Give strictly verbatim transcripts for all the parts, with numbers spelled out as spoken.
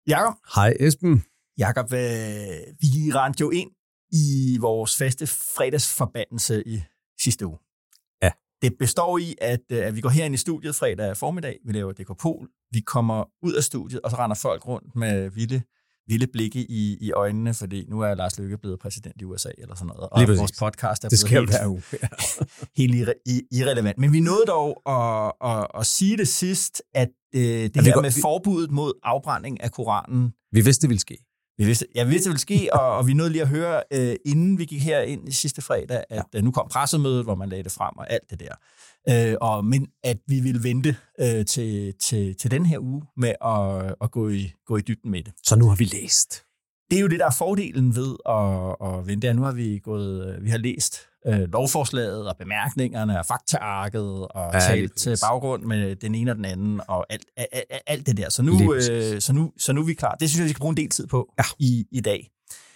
Jakob. Hej Esben. Jakob, øh, vi rendte jo ind i vores faste fredagsforbandelse i sidste uge. Ja. Det består i, at, at vi går herind i studiet fredag formiddag, vi laver D K Pol, vi kommer ud af studiet, og så render folk rundt med vilde, vilde blikke i, i øjnene, fordi nu er Lars Løkke blevet præsident i U S A eller sådan noget, og vores podcast er det blevet helt, hver uge. Ja. helt irre- irrelevant. Men vi nåede dog at, at, at sige det sidst, at øh, det vi her går, med vi, forbuddet mod afbrænding af Koranen, vi vidste, det ville ske. Vi vidste, ja, vi vidste, det ville ske, og, og vi nåede lige at høre, øh, inden vi gik her ind i sidste fredag, at ja. øh, nu kom pressemødet, hvor man lagde det frem og alt det der. Øh, og, men at vi ville vente øh, til, til, til den her uge med at, at gå, i, gå i dybden med det. Så nu har vi læst. Det er jo det, der er fordelen ved at, at vente. Ja, nu har vi gået, vi har læst øh, lovforslaget og bemærkningerne og faktaarket og ja, talt til baggrund med den ene og den anden og alt, alt, alt det der. Så nu, øh, så, nu, så nu er vi klar. Det synes jeg, vi skal bruge en del tid på ja. i, i dag.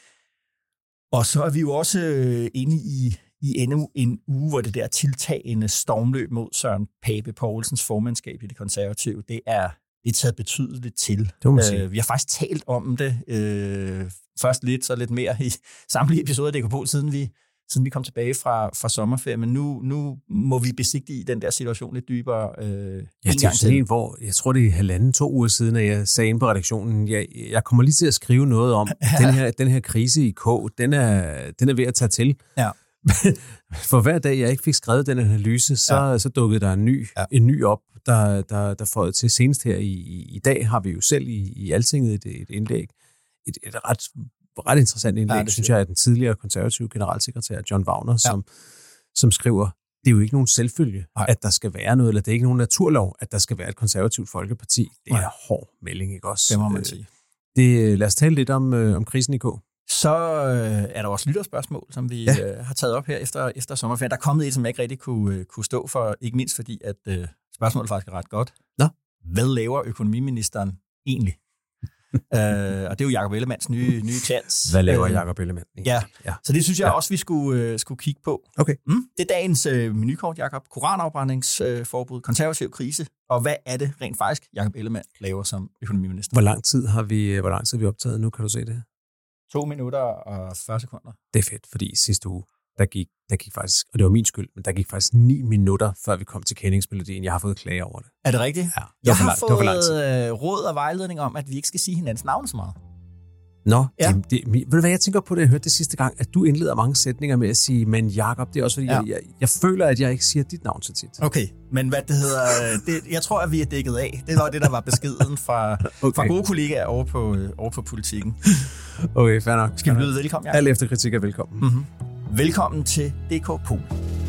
Og så er vi jo også øh, inde i, i endnu en uge, hvor det der tiltagende stormløb mod Søren Pape Poulsens formandskab i Det Konservative, det er det er taget betydeligt til. Øh, vi har faktisk talt om det øh, først lidt, så lidt mere i samtlige episoder af D K Pol, siden vi, siden vi kom tilbage fra, fra sommerferie. Men nu, nu må vi besigtige den der situation lidt dybere. Øh, ja, det er sådan en, hvor jeg tror, det er halvanden, to uger siden, at jeg sagde inde på redaktionen, jeg, jeg kommer lige til at skrive noget om, ja. den, her, den her krise i K, den er, den er ved at tage til. Ja. For hver dag, jeg ikke fik skrevet den analyse, så, ja. så dukkede der en ny, ja. en ny op, der, der, der føjede til. Senest her i, i dag har vi jo selv i, i Altinget et, et indlæg, et, et ret, ret interessant indlæg, ja, det synes jeg, er den tidligere konservative generalsekretær John Wagner, ja. som, som skriver, det er jo ikke nogen selvfølge, Nej. at der skal være noget, eller det er ikke nogen naturlov, at der skal være et konservativt folkeparti. Det er en hård melding, ikke også? Det må man sige. Det, lad os tale lidt om, øh, om krisen i K. Så øh, er der også lytterspørgsmål, som vi ja. øh, har taget op her efter, efter sommerferien. Der er kommet et, som jeg ikke rigtig kunne, øh, kunne stå for, ikke mindst fordi, at øh, spørgsmålet faktisk er ret godt. Nå. Hvad laver økonomiministeren egentlig? øh, og det er jo Jakob Ellemanns nye, nye chance. Hvad laver øh, Jakob Ellemann? Ja. ja, så det synes jeg ja. også, vi skulle, øh, skulle kigge på. Okay. Mm, det er dagens øh, menukort, Jakob. Koranafbrændingsforbud, øh, konservativ krise. Og hvad er det rent faktisk, Jakob Ellemann laver som økonomiminister? Hvor lang tid har vi, hvor lang tid har vi optaget nu? Kan du se det? To minutter og fyrre sekunder. Det er fedt, fordi sidste uge, der gik, der gik faktisk, og det var min skyld, men der gik faktisk ni minutter, før vi kom til kendingsmelodien. Jeg har fået klage over det. Er det rigtigt? Ja. Det jeg har langt, fået råd og vejledning om, at vi ikke skal sige hinandens navn så meget. Nå, ja. det, det, ved du hvad jeg tænker på, det jeg hørte det sidste gang, at du indleder mange sætninger med at sige, men Jakob, det er også fordi, ja. jeg, jeg, jeg føler, at jeg ikke siger dit navn så tit. Okay, men hvad det hedder, det, jeg tror, at vi er dækket af. Det var det, der var beskeden fra, okay. fra gode kollegaer over på, over på politikken. Okay, fair nok. Skal vi byde velkommen, Jakob? Al efterkritik er velkommen. Mm-hmm. Velkommen til D K Pol.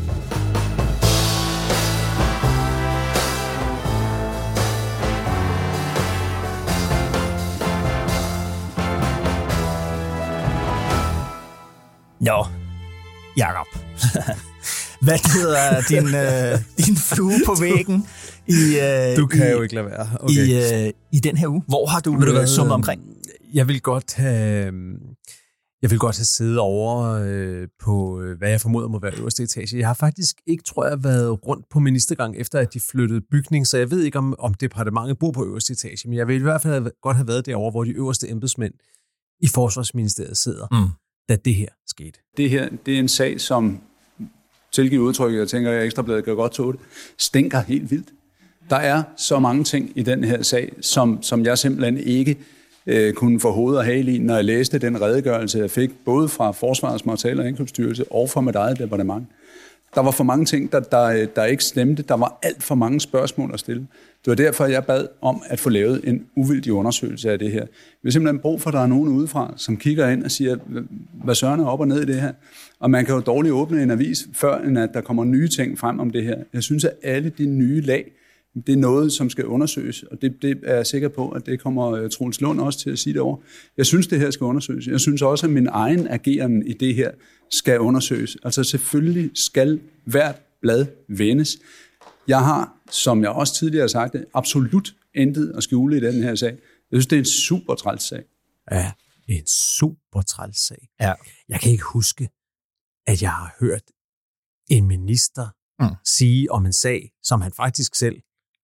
Nå, Jakob. Hvad hedder din, øh, din flue på væggen i, øh, du kan i, jo ikke lade være. Okay. I, øh, i den her uge? Hvor har du, du summet omkring? Jeg vil godt have, jeg vil godt have siddet over øh, på, hvad jeg formoder må være øverste etage. Jeg har faktisk ikke, tror jeg, været rundt på ministergang, efter at de flyttede bygning, så jeg ved ikke, om, om departementet bor på øverste etage, men jeg vil i hvert fald have, godt have været derovre, hvor de øverste embedsmænd i Forsvarsministeriet sidder, mm. da det her skete. Det her, det er en sag, som tilgivet udtrykket, jeg tænker, at Ekstrabladet gør godt tåle det, stinker helt vildt. Der er så mange ting i den her sag, som, som jeg simpelthen ikke øh, kunne få hoved og hale i, når jeg læste den redegørelse, jeg fik, både fra Forsvarets Materiel- og Indkøbsstyrelse og fra mit eget departement. Der var for mange ting, der, der, der ikke stemte. Der var alt for mange spørgsmål at stille. Det var derfor, jeg bad om at få lavet en uvildig undersøgelse af det her. Vi har simpelthen brug for, at der er nogen udefra, som kigger ind og siger, hvad søren er op og ned i det her. Og man kan jo dårligt åbne en avis, før end at der kommer nye ting frem om det her. Jeg synes, at alle de nye lag, det er noget, som skal undersøges, og det, det er jeg sikker på, at det kommer Troels Lund også til at sige det over. Jeg synes, det her skal undersøges. Jeg synes også, at min egen ageren i det her skal undersøges. Altså selvfølgelig skal hvert blad vendes. Jeg har, som jeg også tidligere har sagt, absolut intet at skjule i den her sag. Jeg synes, det er en super træls sag. Ja, en super træls sag. Ja. Jeg kan ikke huske, at jeg har hørt en minister mm. sige om en sag, som han faktisk selv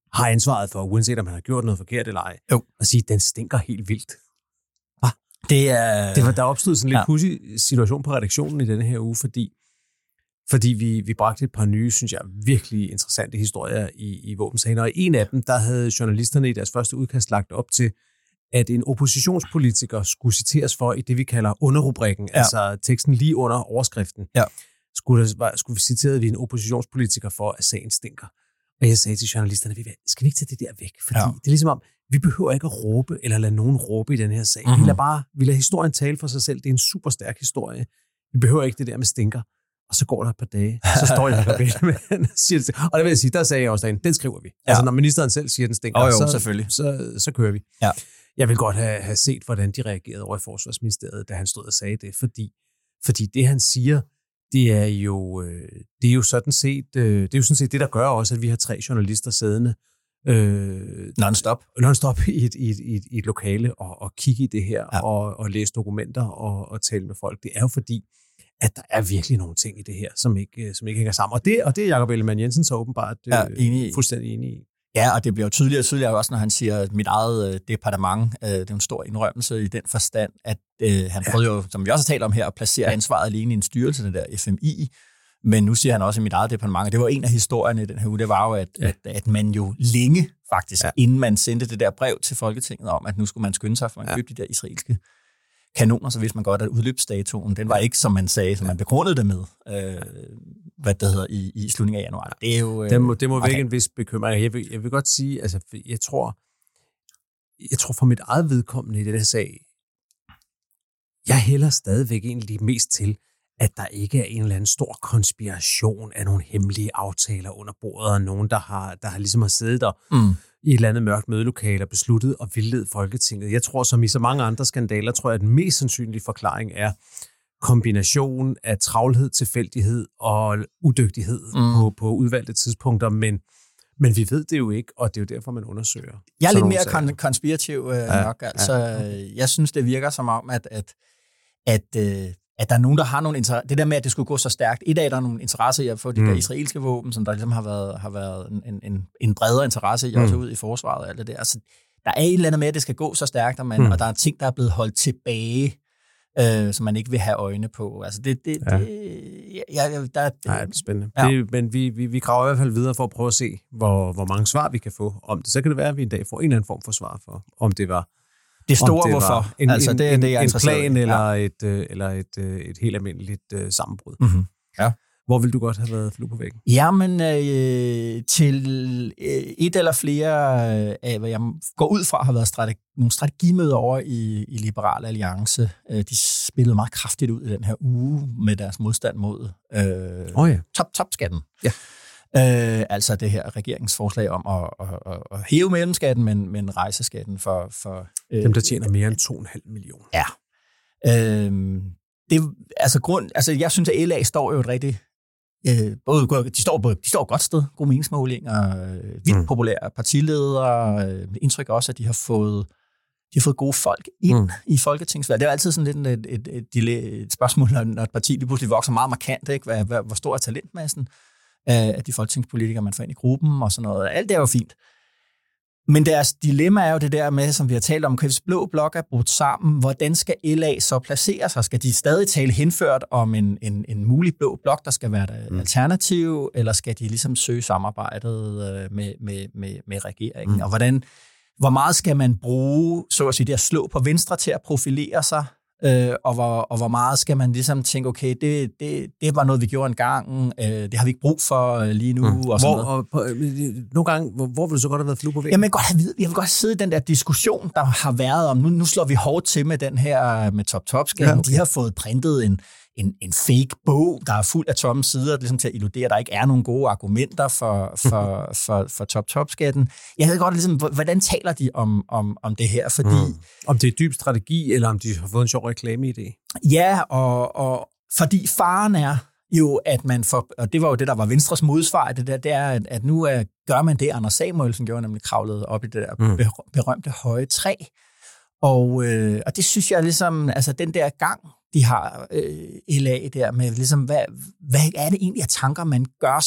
har ansvaret for, uanset om han har gjort noget forkert eller ej, jo. og sige, den stinker helt vildt. Ah, det er... Det var, der opstod sådan en lidt ja. pudsig situation på redaktionen i denne her uge, fordi, fordi vi, vi bragte et par nye, synes jeg, virkelig interessante historier i, i våbensagen. Og i en af dem, der havde journalisterne i deres første udkast lagt op til, at en oppositionspolitiker skulle citeres for i det, vi kalder underrubrikken, ja. altså teksten lige under overskriften. Ja. Skulle, der, skulle vi citere vi en oppositionspolitiker for, at sagen stinker. Og jeg sagde til journalisterne, skal vi ikke tage det der væk? Fordi ja. det er ligesom om, vi behøver ikke at råbe, eller lade nogen råbe i den her sag. Mm-hmm. Vi lader bare, vi lader historien tale for sig selv. Det er en super stærk historie. Vi behøver ikke det der med stinker. Og så går der et par dage, så står jeg der med siger det. Og der vil jeg sige, der sagde jeg også derinde, den skriver vi. Ja. Altså når ministeren selv siger, den stinker, oh, jo, så, selvfølgelig. Så, så kører vi. Ja. Jeg vil godt have, have set, hvordan de reagerede over i Forsvarsministeriet, da han stod og sagde det. Fordi, fordi det, han siger, det er jo, det er jo sådan set, det er jo sådan set det, der gør også, at vi har tre journalister siddende øh, non-stop, non-stop i et, i et, i et, i et lokale og, og kigge i det her ja. og, og læse dokumenter og, og tale med folk. Det er jo fordi, at der er virkelig nogle ting i det her, som ikke, som ikke hænger sammen. Og det, og det er Jakob Ellemann-Jensen så åbenbart ja, enig i. fuldstændig enig i. Ja, og det bliver jo tydeligere og tydeligere også, når han siger, at mit eget øh, departement, øh, det er en stor indrømmelse i den forstand, at øh, han prøvede jo, som vi også har talt om her, at placere ja. ansvaret alene i en styrelse, den der F M I. Men nu siger han også i mit eget departement, og det var en af historierne i den her uge, det var jo, at, ja. at, at man jo længe faktisk, ja. inden man sendte det der brev til Folketinget om, at nu skulle man skynde sig, for man ja. købte de der israelske kanoner, så vidste man godt, at udløbsdatoen, den var ikke, som man sagde, som man begrundede det med, øh, hvad det hedder, i, i slutningen af januar. Det er jo... Øh, det må, det må vække en vis bekymring. Jeg vil, jeg vil godt sige, altså, jeg tror, jeg tror for mit eget vedkommende i det der sag, jeg hælder stadigvæk egentlig mest til, at der ikke er en eller anden stor konspiration af nogle hemmelige aftaler under bordet, og nogen, der har, der har ligesom har siddet der mm. i et eller andet mørkt mødelokale og besluttet at vildlede Folketinget. Jeg tror, som i så mange andre skandaler, tror jeg, at den mest sandsynlige forklaring er kombination af travlhed, tilfældighed og udygtighed mm. på, på udvalgte tidspunkter, men, men vi ved det jo ikke, og det er jo derfor, man undersøger. Jeg er lidt mere kon- konspirativ øh, ja, nok. Altså, ja. Jeg synes, det virker som om, at, at, at øh, at der er nogen, der har nogle interesser. Det der med, at det skulle gå så stærkt. I dag der er nogle interesser i at få de mm. der israelske våben, som der ligesom har været, har været en, en, en bredere interesse i, mm. også ud i forsvaret og alt det der. Altså, der er et eller andet med, at det skal gå så stærkt, og, man, mm. og der er ting, der er blevet holdt tilbage, øh, som man ikke vil have øjne på. Altså, det... det, ja. det ja, ja, der, Nej, det er spændende. Ja. Det, men vi, vi, vi graver i hvert fald videre for at prøve at se, hvor, hvor mange svar vi kan få om det. Så kan det være, at vi en dag får en eller anden form for svar for, om det var det store det hvorfor. En, altså, det, en, det er en plan ja. eller, et, eller et, et helt almindeligt uh, sammenbrud. Mm-hmm. Ja. Hvor vil du godt have været flue på væggen? Jamen, øh, til øh, et eller flere af, hvad jeg går ud fra, har været strategi, nogle strategimøder over i, i Liberal Alliance. Øh, de spillede meget kraftigt ud i den her uge med deres modstand mod øh, oh, ja. top-top-skatten. Ja. Øh, altså det her regeringsforslag om at, at, at, at hæve mellemskatten, men, men rejseskatten for... for øh, Dem, der tjener mere end to komma fem millioner. Ja. Øh, det, altså, grund, altså, jeg synes, at L A står jo et rigtig... Øh, både, de, står både, de står et godt sted, gode meningsmålinger, øh, vildt mm. populære partiledere. Øh, indtryk også, at de har fået, de har fået gode folk ind mm. i folketingsvalget. Det er jo altid sådan lidt et, et, et, et, et spørgsmål, når, når et parti lige pludselig vokser meget markant. Ikke? Hvad, hvad, hvor stor er talentmassen af de folketingspolitikere, man får ind i gruppen og sådan noget. Alt det er jo fint. Men deres dilemma er jo det der med, som vi har talt om, hvis blå blok er brudt sammen, hvordan skal L A så placere sig? Skal de stadig tale henført om en, en, en mulig blå blok, der skal være et mm. alternativ, eller skal de ligesom søge samarbejdet med, med, med, med regeringen? Mm. Og hvordan, hvor meget skal man bruge, så at sige, det at slå på venstre til at profilere sig? Øh, og, hvor, og hvor meget skal man ligesom tænke, okay, det, det, det var noget, vi gjorde en gang, øh, det har vi ikke brug for lige nu, mm. og sådan hvor, noget. Og på, nogle gange, hvor, hvor vil du så godt have været flue på væggen? Jamen, godt have, jeg vil godt sidde i den der diskussion, der har været om, nu, nu slår vi hårdt til med den her med top-top-skatten. Ja, okay. De har fået printet en, en, en fake bog, der er fuld af tomme sider, ligesom til at illudere, at der ikke er nogen gode argumenter for, for, for, for top-top-skatten. Jeg ved godt, ligesom, hvordan taler de om, om, om det her, fordi... Mm. Om det er dyb strategi, eller om de har fået en sjov reklameidé? Ja, og, og fordi faren er jo, at man får... Og det var jo det, der var Venstres modsvar, det der, det er, at, at nu er, gør man det, Anders Samuelsen gjorde, nemlig kravlet op i det der mm. berømte høje træ. Og, øh, og det synes jeg ligesom, altså den der gang, de har øh, L A der med, ligesom, hvad, hvad er det egentlig af tanker, man gør sig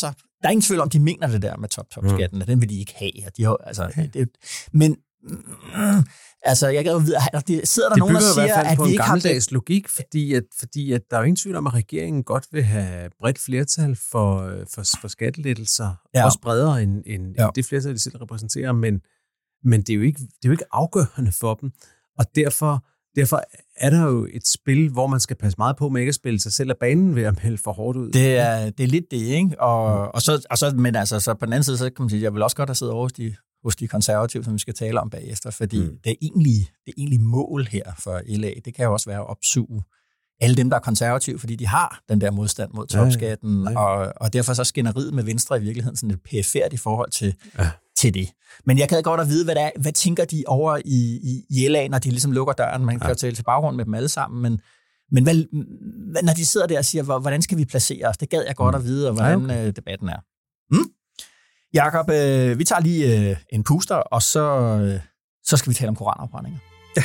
der er ingen tvivl om, de mener det der med top-top-skatten, mm. den vil de ikke have. De har, altså, okay. det, men mm, altså, jeg kan jo vide, at der sidder der det nogen, der siger, at vi ikke har det. Det gammeldags logik, fordi, at, fordi at der er jo ingen tvivl om, at regeringen godt vil have bredt flertal for, for, for skattelettelser, ja. Også bredere end, end, ja. end det flertal, de selv repræsenterer, men, men det, er jo ikke, det er jo ikke afgørende for dem, og derfor, derfor er der jo et spil, hvor man skal passe meget på med ikke at spille sig selv af banen ved at melde for hårdt ud. Det er, det er lidt det, ikke? Og, og så, og så, men altså, så på den anden side, så kan man sige, jeg vil også godt have siddet over hos de, hos de konservative, som vi skal tale om bagefter, fordi mm. det er egentlig det egentlig mål her for L A, det kan jo også være at opsuge alle dem, der er konservative, fordi de har den der modstand mod topskatten, ja, ja. Og, og derfor så skænderiet med Venstre i virkeligheden sådan lidt perifert i forhold til, ja. til det. Men jeg kan godt at vide, hvad, det er, hvad tænker de over i, i, i L A, når de ligesom lukker døren, man kan jo tale til baggrund med dem alle sammen, men, men hvad, når de sidder der og siger, hvordan skal vi placere os, det gad jeg godt at vide, og hvordan ja, okay. debatten er. Mm? Jakob, øh, vi tager lige øh, en puster, og så, øh, så skal vi tale om koranafbrændinger. Ja.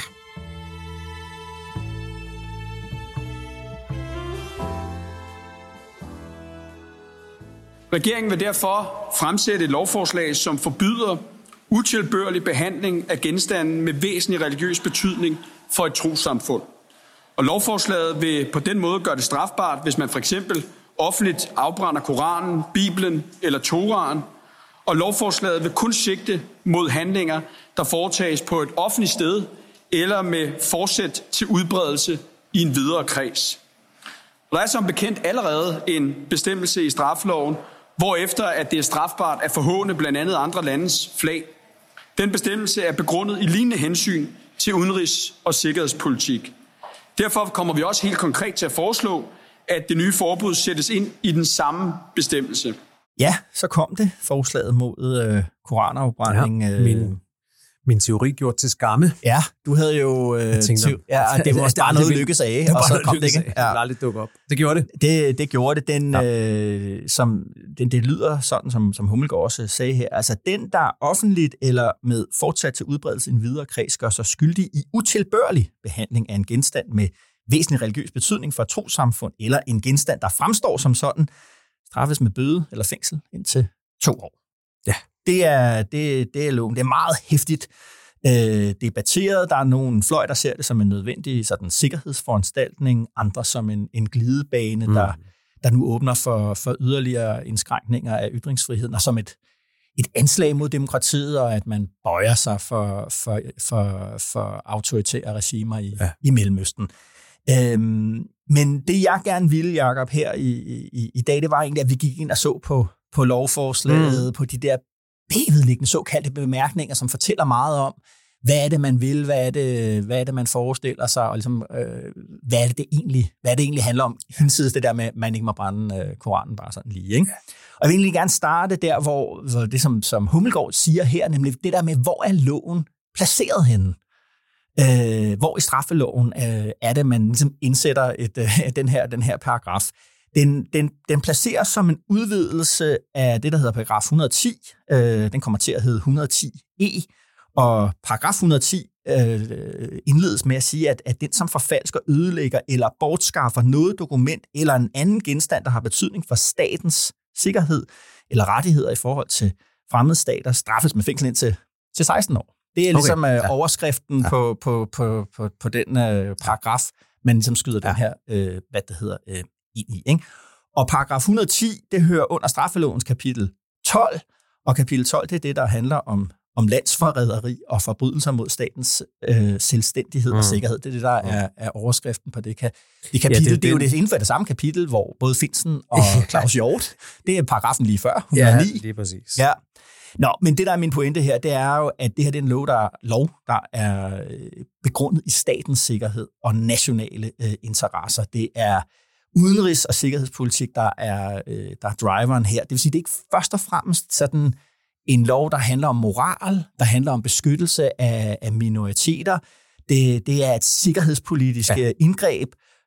Regeringen vil derfor fremsætte et lovforslag, som forbyder utilbørlig behandling af genstande med væsentlig religiøs betydning for et trossamfund. Og lovforslaget vil på den måde gøre det strafbart, hvis man for eksempel offentligt afbrænder Koranen, Bibelen eller Toraen, og lovforslaget vil kun sigte mod handlinger, der foretages på et offentligt sted eller med forsæt til udbredelse i en videre kreds. Der er som bekendt allerede en bestemmelse i straffeloven, hvorefter at det er strafbart at forhåne blandt andet andre landes flag. Den bestemmelse er begrundet i lignende hensyn til udenrigs- og sikkerhedspolitik. Derfor kommer vi også helt konkret til at foreslå, at det nye forbud sættes ind i den samme bestemmelse. Ja, så kom det, forslaget mod øh, koranafbrænding. Ja, min, min teori gjort til skamme. Ja, du havde jo... Øh, tænkte, te- ja, det var bare noget lykkes af, og så kom det ikke. Ja. Det aldrig dukke op. Det gjorde det. Det, det gjorde det. Den, ja. øh, som, den, det lyder sådan, som, som Hummelgaard også sagde her. Altså, den, der offentligt eller med fortsat til udbredelse i en videre kreds, gør sig skyldig i utilbørlig behandling af en genstand med væsentlig religiøs betydning for et trossamfund, eller en genstand, der fremstår som sådan, straffes med bøde eller fængsel indtil to år. Ja. Det er, det, det er loven. Det er meget hæftigt øh, debatteret. Der er nogle fløj, der ser det som en nødvendig sådan, sikkerhedsforanstaltning, andre som en, en glidebane, mm. der, der nu åbner for, for yderligere indskrænkninger af ytringsfriheden, og som et, et anslag mod demokratiet, og at man bøjer sig for, for, for, for autoritære regimer i, ja. i Mellemøsten. Øhm, men det, jeg gerne ville, Jacob, her i, i, i dag, det var egentlig, at vi gik ind og så på, på lovforslaget, mm. på de der bagvedliggende såkaldte bemærkninger, som fortæller meget om, hvad er det, man vil, hvad er det, hvad er det man forestiller sig, og ligesom, øh, hvad er det, det egentlig, hvad er det egentlig handler om, hinsides det der med, at man ikke må brænde øh, Koranen bare sådan lige. Ikke? Og jeg vil egentlig gerne starte der, hvor, hvor det, som, som Hummelgaard siger her, nemlig det der med, hvor er loven placeret henne? Øh, hvor i straffeloven øh, er det, man ligesom indsætter et, øh, den, her, den her paragraf. Den, den, den placeres som en udvidelse af det, der hedder paragraf et hundrede og ti. Øh, den kommer til at hedde et hundrede og ti E, og paragraf et hundrede og ti øh, indledes med at sige, at, at den, som forfalsker, ødelægger eller bortskaffer noget dokument eller en anden genstand, der har betydning for statens sikkerhed eller rettigheder i forhold til fremmede stater, straffes med fængsel indtil til seksten år. Det er ligesom okay, ja. overskriften ja. På, på, på, på, på den øh, paragraf, man ligesom skyder ja. den her, øh, hvad det hedder, øh, ind i. Ikke? Og paragraf et hundrede og ti, det hører under straffelovens kapitel tolv, og kapitel tolv, det er det, der handler om, om landsforræderi og forbrydelser mod statens øh, selvstændighed mm. og sikkerhed. Det er det, der mm. er, er overskriften på det, det kapitel. Ja, det, det er jo det inden for det samme kapitel, hvor både Findsen og Claus Hjort, det er paragrafen lige før, et hundrede og ni. Ja, lige præcis. Ja. Nå, men det, der er min pointe her, det er jo, at det her det er en lov, der, lov, der er begrundet i statens sikkerhed og nationale øh, interesser. Det er udenrigs- og sikkerhedspolitik, der er, øh, der er driveren her. Det vil sige, det er ikke først og fremmest sådan en lov, der handler om moral, der handler om beskyttelse af, af minoriteter. Det, det er et sikkerhedspolitisk ja. indgreb,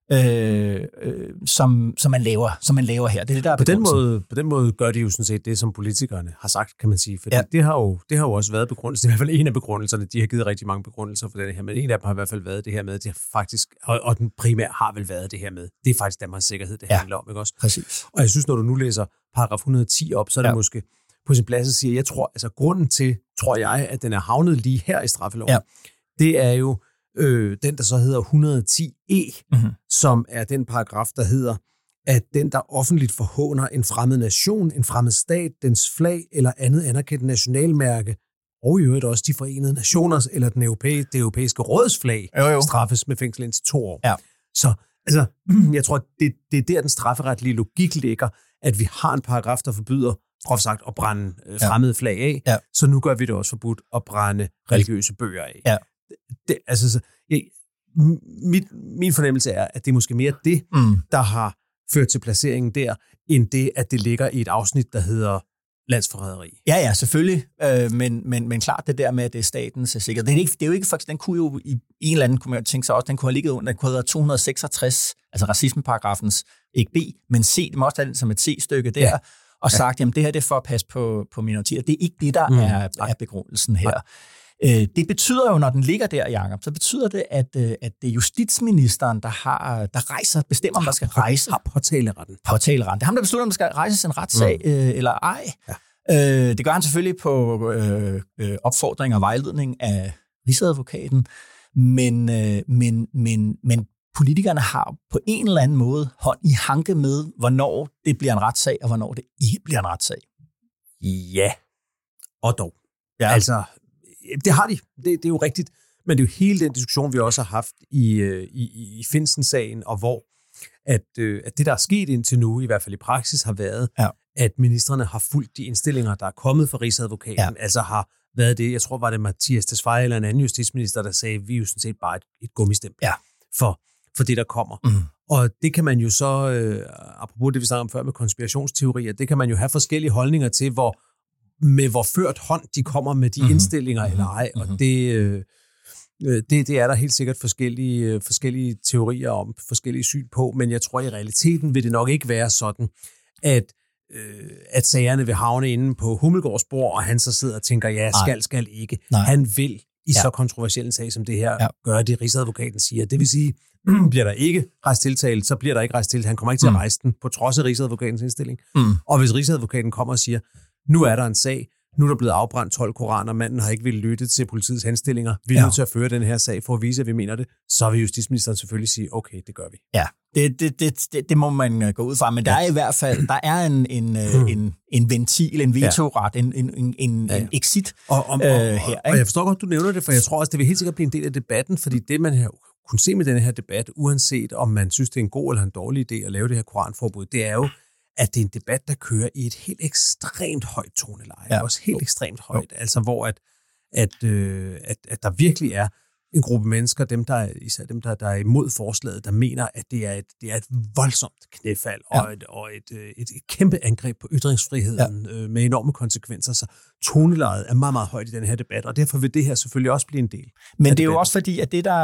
øh, øh, som, som, man laver, som man laver her. Det er det, der er på, den måde, på den måde gør de jo sådan set det, som politikerne har sagt, kan man sige. For ja. det, har jo, det har jo også været begrundelsen. Det er i hvert fald en af begrundelserne. De har givet rigtig mange begrundelser for det her, men en af dem har i hvert fald været det her med, det har faktisk, og, og den primære har vel været det her med. Det er faktisk Danmarks sikkerhed, det ja. handler om, ikke også? Præcis. Og jeg synes, når du nu læser paragraf et hundrede og ti op, så er det ja. måske på sin plads at sige, jeg tror, altså grunden til, tror jeg, at den er havnet lige her i straffeloven, ja. det er jo øh, den, der så hedder et hundrede og ti E, mm-hmm. som er den paragraf, der hedder, at den, der offentligt forhåner en fremmed nation, en fremmed stat, dens flag eller andet anerkendt nationalmærke, og i øvrigt også de forenede nationers eller den europæ- det europæiske råds flag, jo, jo. straffes med fængsel indtil to år. Ja. Så altså, jeg tror, det, det er der, den strafferetlige logik ligger, at vi har en paragraf, der forbyder groft sagt at brænde øh, fremmede flag af, ja. så nu gør vi det også forbudt at brænde religiøse bøger af. Ja. Det, altså, så, jeg, mit, min fornemmelse er, at det er måske mere det, mm. der har ført til placeringen der, end det, at det ligger i et afsnit, der hedder landsforræderi. Ja, ja, selvfølgelig, øh, men, men, men klart det der med, at det er statens sikkerhed. Det er, ikke, det er jo ikke faktisk, den kunne jo i en eller anden, kunne man tænke sig også, den kunne have ligget under, den kunne have været to hundrede og seksogtres, altså racismeparagrafens, ikke B, men C, det må også have den som et C-stykke der, ja. og sagt, jamen det her det er for at passe på, på minoriteter. Det er ikke det, der mm. er, er begrundelsen her. Øh, det betyder jo, når den ligger der, Jacob, så betyder det, at, at det er justitsministeren, der, har, der rejser, bestemmer, om der skal rejse. Har påtaleretten. Påtaleretten. Det er ham, der beslutter, om der skal rejses en retssag mm. øh, eller ej. Ja. Øh, det gør han selvfølgelig på øh, øh, opfordring og vejledning af rigsadvokaten, men, øh, men, men, men politikerne har på en eller anden måde hånd i hanke med, hvornår det bliver en retssag, og hvornår det ikke bliver en retssag. Ja, og dog. Ja. Altså, det har de. Det, det er jo rigtigt. Men det er jo hele den diskussion, vi også har haft i, i, i Findsen-sagen, og hvor at, at det, der er sket indtil nu, i hvert fald i praksis, har været, ja. at ministerne har fulgt de indstillinger, der er kommet fra Rigsadvokaten, ja. altså har været det, jeg tror, var det Mathias Tesfaye eller en anden justitsminister, der sagde, vi er jo sådan set bare et, et gummistempel ja. for, for det, der kommer. Mm. Og det kan man jo så, øh, apropos det, vi snakkede om før med konspirationsteorier, det kan man jo have forskellige holdninger til, hvor med hvor ført hånd de kommer med de mm-hmm. indstillinger eller ej, og det, øh, det, det er der helt sikkert forskellige, forskellige teorier om, forskellige syn på, men jeg tror i realiteten vil det nok ikke være sådan, at, øh, at sagerne vil havne inde på Hummelgaards bord, og han så sidder og tænker, ja, skal, skal ikke. Nej. Han vil i ja. så kontroversiel en sag som det her, ja. gøre det, Rigsadvokaten siger. Det vil sige, bliver der ikke rejst tiltale, så bliver der ikke rejst tiltale. Han kommer ikke til at rejse den, på trods af Rigsadvokatens indstilling. Mm. Og hvis Rigsadvokaten kommer og siger, nu er der en sag, nu er der blevet afbrændt tolv koraner, manden har ikke ville lytte til politiets henstillinger, vi er ja. nødt til at føre den her sag for at vise, at vi mener det, så vil justitsministeren selvfølgelig sige, okay, det gør vi. Ja, det, det, det, det, det må man gå ud fra, men der er i hvert fald, der er en, en, hmm. en, en ventil, en vetoret, en, en, en, ja, ja. en exit og, og, øh, og, her. Og jeg forstår godt, du nævner det, for jeg tror også, det vil helt sikkert blive en del af debatten, fordi det, man har kunnet se med denne her debat, uanset om man synes, det er en god eller en dårlig idé at lave det her koranforbud, det er jo, at det er en debat, der kører i et helt ekstremt højt toneleje. Ja. Også helt ekstremt højt. Jo. Altså hvor at, at, øh, at, at der virkelig er en gruppe mennesker, dem der, især dem, der, der er imod forslaget, der mener, at det er et, det er et voldsomt knæfald ja. og, et, og et, et, et kæmpe angreb på ytringsfriheden ja. øh, med enorme konsekvenser. Så tonelejet er meget, meget højt i den her debat, og derfor vil det her selvfølgelig også blive en del. Men det er debatten. Jo også fordi, at det, der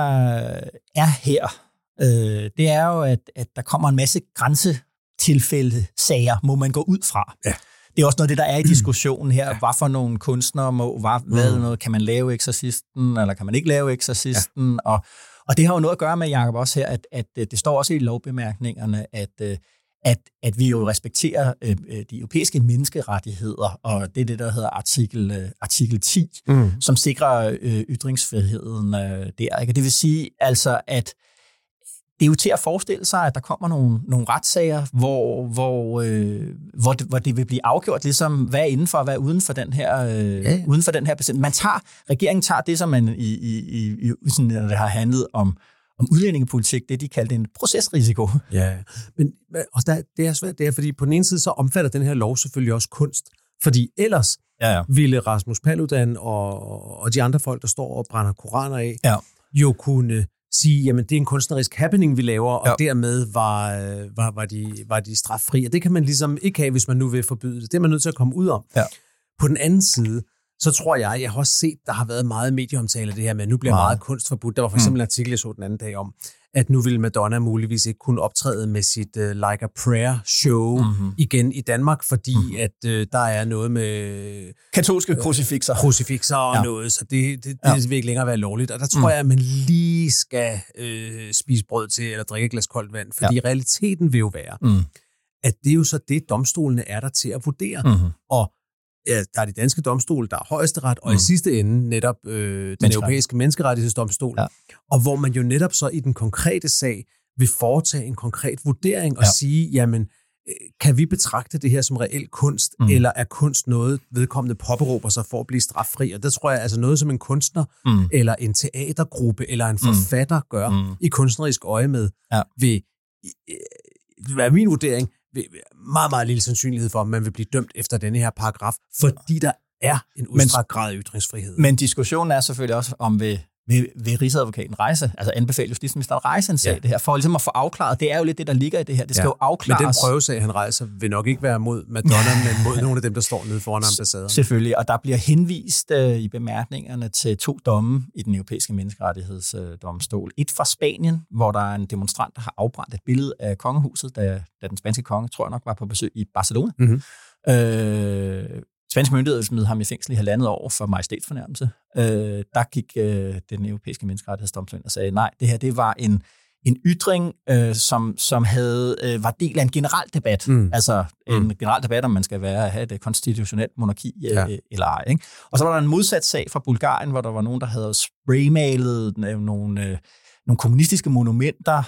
er her, øh, det er jo, at, at der kommer en masse grænse tilfælde sager, må man gå ud fra. Ja. Det er også noget det, der er i diskussionen her. Ja. Hvad for nogle kunstnere må, hvad, mm. hvad noget, kan man lave Eksorcisten, eller kan man ikke lave Eksorcisten? Ja. Og, og det har jo noget at gøre med, Jacob, også her, at, at det står også i lovbemærkningerne, at, at, at vi jo respekterer øh, de europæiske menneskerettigheder, og det er det, der hedder artikel, artikel ti, mm. som sikrer øh, ytringsfriheden øh, der. Ikke? Det vil sige altså, at det er jo til at forestille sig, at der kommer nogle, nogle retssager, hvor, hvor, øh, hvor, det, hvor det vil blive afgjort, ligesom hvad er inden for, hvad er uden for den her, øh, ja, ja. uden for den her bestemmelse. Man tager, regeringen tager det, som man i, i, i sådan, når det har handlet om, om udlændingepolitik, det de kaldte en procesrisiko. Ja, men og der, det er svært, det er, fordi på den ene side, så omfatter den her lov selvfølgelig også kunst, fordi ellers ja, ja. ville Rasmus Paludan og, og de andre folk, der står og brænder koraner af, ja. jo kunne sige, jamen det er en kunstnerisk happening, vi laver, og ja. dermed var, var, var, de, var de straffri. Og det kan man ligesom ikke have, hvis man nu vil forbyde det. Det er man nødt til at komme ud om. Ja. På den anden side, så tror jeg, jeg har også set, der har været meget medieomtale af det her med, at nu bliver meget, meget kunst forbudt. Der var for eksempel mm. en artikel, jeg så den anden dag om, at nu ville Madonna muligvis ikke kunne optræde med sit uh, Like a Prayer show mm-hmm. igen i Danmark, fordi mm. at uh, der er noget med katolske krucifixer, krucifixer og ja. noget, så det, det, det, det vil ikke længere være lovligt. Og der tror mm. jeg, at man lige skal øh, spise brød til eller drikke et glas koldt vand, fordi ja. realiteten vil jo være, mm. at det er jo så det, domstolene er der til at vurdere. Mm-hmm. Og ja, der er de danske domstole, der er højesteret, og mm. i sidste ende netop øh, den europæiske menneskerettighedsdomstol, ja. og hvor man jo netop så i den konkrete sag vil foretage en konkret vurdering og ja. sige, jamen, kan vi betragte det her som reel kunst, mm. eller er kunst noget, vedkommende påberåber sig for at blive straffri? Og det tror jeg, altså noget som en kunstner, mm. eller en teatergruppe, eller en forfatter gør mm. i kunstnerisk øje med, ja. vil øh, være min vurdering, meget, meget lille sandsynlighed for, at man vil blive dømt efter denne her paragraf, fordi der er en udstrakt grad af ytringsfrihed. Men diskussionen er selvfølgelig også, om vil, vil, vil Rigsadvokaten rejse, altså anbefale justitsministeren rejse en sag, ja. det her, for ligesom at få afklaret. Det er jo lidt det, der ligger i det her. Det skal ja. jo afklares. Men den prøvesag, han rejser, vil nok ikke være mod Madonna, men mod nogle af dem, der står nede foran ambassaden. Selvfølgelig, og der bliver henvist øh, i bemærkningerne til to domme i den europæiske menneskerettighedsdomstol. Et fra Spanien, hvor der er en demonstrant, der har afbrændt et billede af kongehuset, da, da den spanske konge, tror jeg nok, var på besøg i Barcelona. Mm-hmm. Øh, Spansk myndighed smed ham i fængsel i halvandet år for majestætsfornærmelse. Øh, der gik øh, den europæiske menneskerettighedsdomstol og sagde, nej, det her det var en, en ytring, øh, som, som havde, øh, var del af en generel debat. Mm. Altså en mm. generel debat, om man skal være, have et konstitutionelt monarki øh, ja. eller ej. Ikke? Og så var der en modsat sag fra Bulgarien, hvor der var nogen, der havde spraymalet øh, nogle... Øh, nogle kommunistiske monumenter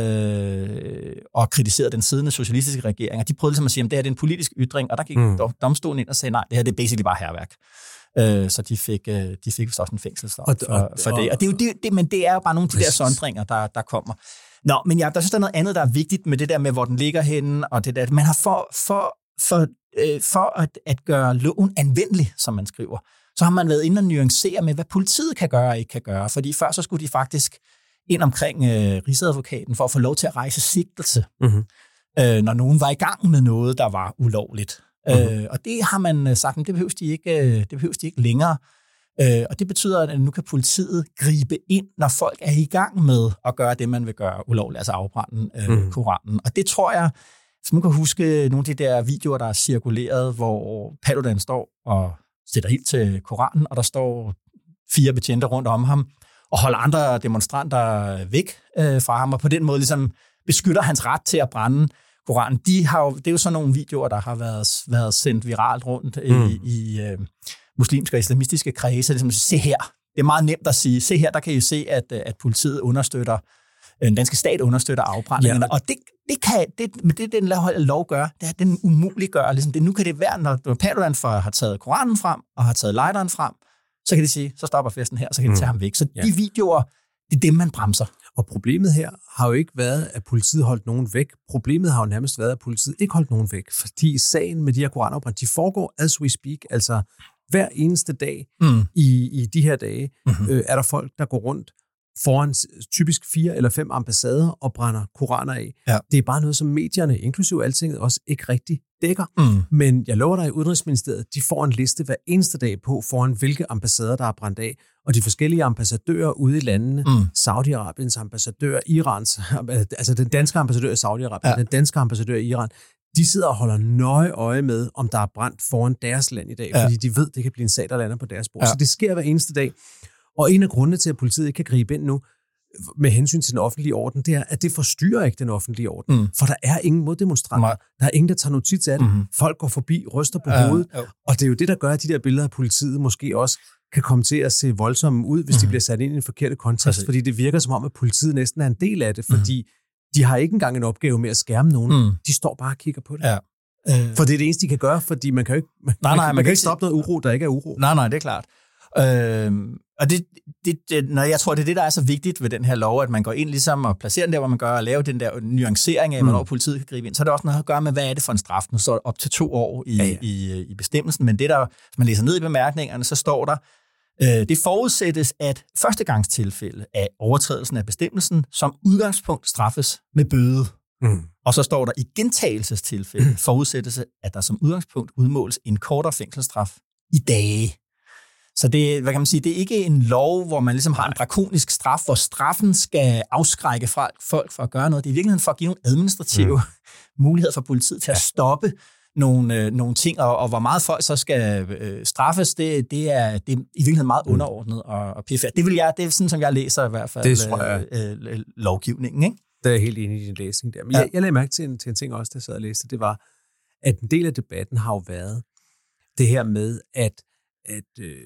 øh, og kritiserede den siddende socialistiske regering. Og de prøvede ligesom at sige, at det her det er en politisk ytring, og der gik mm. domstolen ind og sagde, nej, det her det er basically bare hærværk. Øh, så de fik, øh, de fik også en fængselsdom for, for det. Og det er jo det, det, men det er jo bare nogle af de der sondringer, der, der kommer. Nå, men ja, der synes, der er noget andet, der er vigtigt med det der med, hvor den ligger henne, og det der. Man har for, for, for, øh, for at, at gøre loven anvendelig, som man skriver, så har man været inde og nuancere med, hvad politiet kan gøre og ikke kan gøre. Fordi før så skulle de faktisk ind omkring øh, Rigsadvokaten for at få lov til at rejse sigtelse, mm-hmm. øh, når nogen var i gang med noget, der var ulovligt. Mm-hmm. Øh, og det har man sagt, at det behøves de ikke, øh, det behøves de ikke længere. Øh, og det betyder, at nu kan politiet gribe ind, når folk er i gang med at gøre det, man vil gøre ulovligt, altså afbrænde øh, mm-hmm. Koranen. Og det tror jeg, som man kan huske nogle af de der videoer, der er cirkuleret, hvor Paludan står og sætter ild til Koranen, og der står fire betjente rundt om ham, og holder andre demonstranter væk øh, fra ham, og på den måde ligesom beskytter hans ret til at brænde Koranen. De har jo, det er jo sådan nogle videoer, der har været, været sendt viralt rundt mm. i, i øh, muslimske og islamistiske kredse. Ligesom, se her. Det er meget nemt at sige, se her, der kan I se, at, at politiet understøtter, den danske stat understøtter afbrændingerne. Ja. Og det, det kan, det, med det, den lov gør, det er, den umuliggør. Ligesom det, nu kan det være, når Paludan har taget Koranen frem, og har taget lighteren frem, så kan de sige, så stopper festen her, så kan de tage mm. ham væk. Så ja. de videoer, det er dem, man bremser. Og problemet her har jo ikke været, at politiet holdt nogen væk. Problemet har jo nærmest været, at politiet ikke holdt nogen væk. Fordi sagen med de her koranafbrænd, de foregår as we speak. Altså hver eneste dag mm. i, i de her dage, mm-hmm. øh, er der folk, der går rundt foran typisk fire eller fem ambassader og brænder koraner af. Ja. Det er bare noget, som medierne, inklusive Altinget, også ikke rigtig dækker. Mm. Men jeg lover dig, at Udenrigsministeriet, de får en liste hver eneste dag på, foran hvilke ambassader, der er brændt af. Og de forskellige ambassadører ude i landene, mm. Saudi-Arabiens ambassadør, Irans, altså den danske ambassadør i Saudi-Arabien, ja. den danske ambassadør i Iran, de sidder og holder nøje øje med, om der er brændt foran deres land i dag, ja. fordi de ved, det kan blive en sag, der lander på deres bord. Ja. Så det sker hver eneste dag. Og en af grundene til, at politiet ikke kan gribe ind nu, med hensyn til den offentlige orden, det er, at det forstyrrer ikke den offentlige orden. Mm. For der er ingen moddemonstranter. Nej. Der er ingen, der tager notits af det. Mm-hmm. Folk går forbi, ryster på uh, hovedet. Uh. Og det er jo det, der gør, at de der billeder af politiet måske også kan komme til at se voldsomme ud, hvis mm-hmm. de bliver sat ind i en forkert kontekst. Præcis. Fordi det virker som om, at politiet næsten er en del af det, fordi mm-hmm. de har ikke engang en opgave med at skærme nogen. Mm. De står bare og kigger på det. Ja. Uh. For det er det eneste, de kan gøre, fordi man kan jo ikke, man, nej, nej, man, man kan ikke stoppe noget uro, der ikke er uro. Nej, nej, det er klart. Øhm, og det, det, det, når jeg tror, det er det, der er så vigtigt ved den her lov, at man går ind ligesom og placerer den der, hvor man gør, og laver den der nuancering af, mm. hvornår politiet kan gribe ind. Så er det også noget at gøre med, hvad er det for en straf? Nu står det op til to år i, ja, ja. i, i bestemmelsen, men det der, hvis man læser ned i bemærkningerne, så står der, øh, det forudsættes, at førstegangstilfælde af overtrædelsen af bestemmelsen som udgangspunkt straffes med bøde. Mm. Og så står der i gentagelsestilfælde forudsættes, at der som udgangspunkt udmåles en kortere fængselsstraf i dage. Så det, hvad kan man sige, det er ikke en lov, hvor man ligesom har en drakonisk straf, hvor straffen skal afskrække fra folk for at gøre noget. Det er i virkeligheden for at give nogle administrative mm. muligheder for politiet til at stoppe nogle, øh, nogle ting, og, og hvor meget folk så skal øh, straffes, det, det, er, det er i virkeligheden meget underordnet og, og pæfærdigt. Det vil jeg, det er sådan, som jeg læser i hvert fald det tror jeg. Øh, øh, lovgivningen, ikke? Der er jeg helt enig i din læsning der. Men ja. jeg, jeg lagde mærke til en, til en ting også, der sad og læste, det var, at en del af debatten har jo været det her med, at, at øh,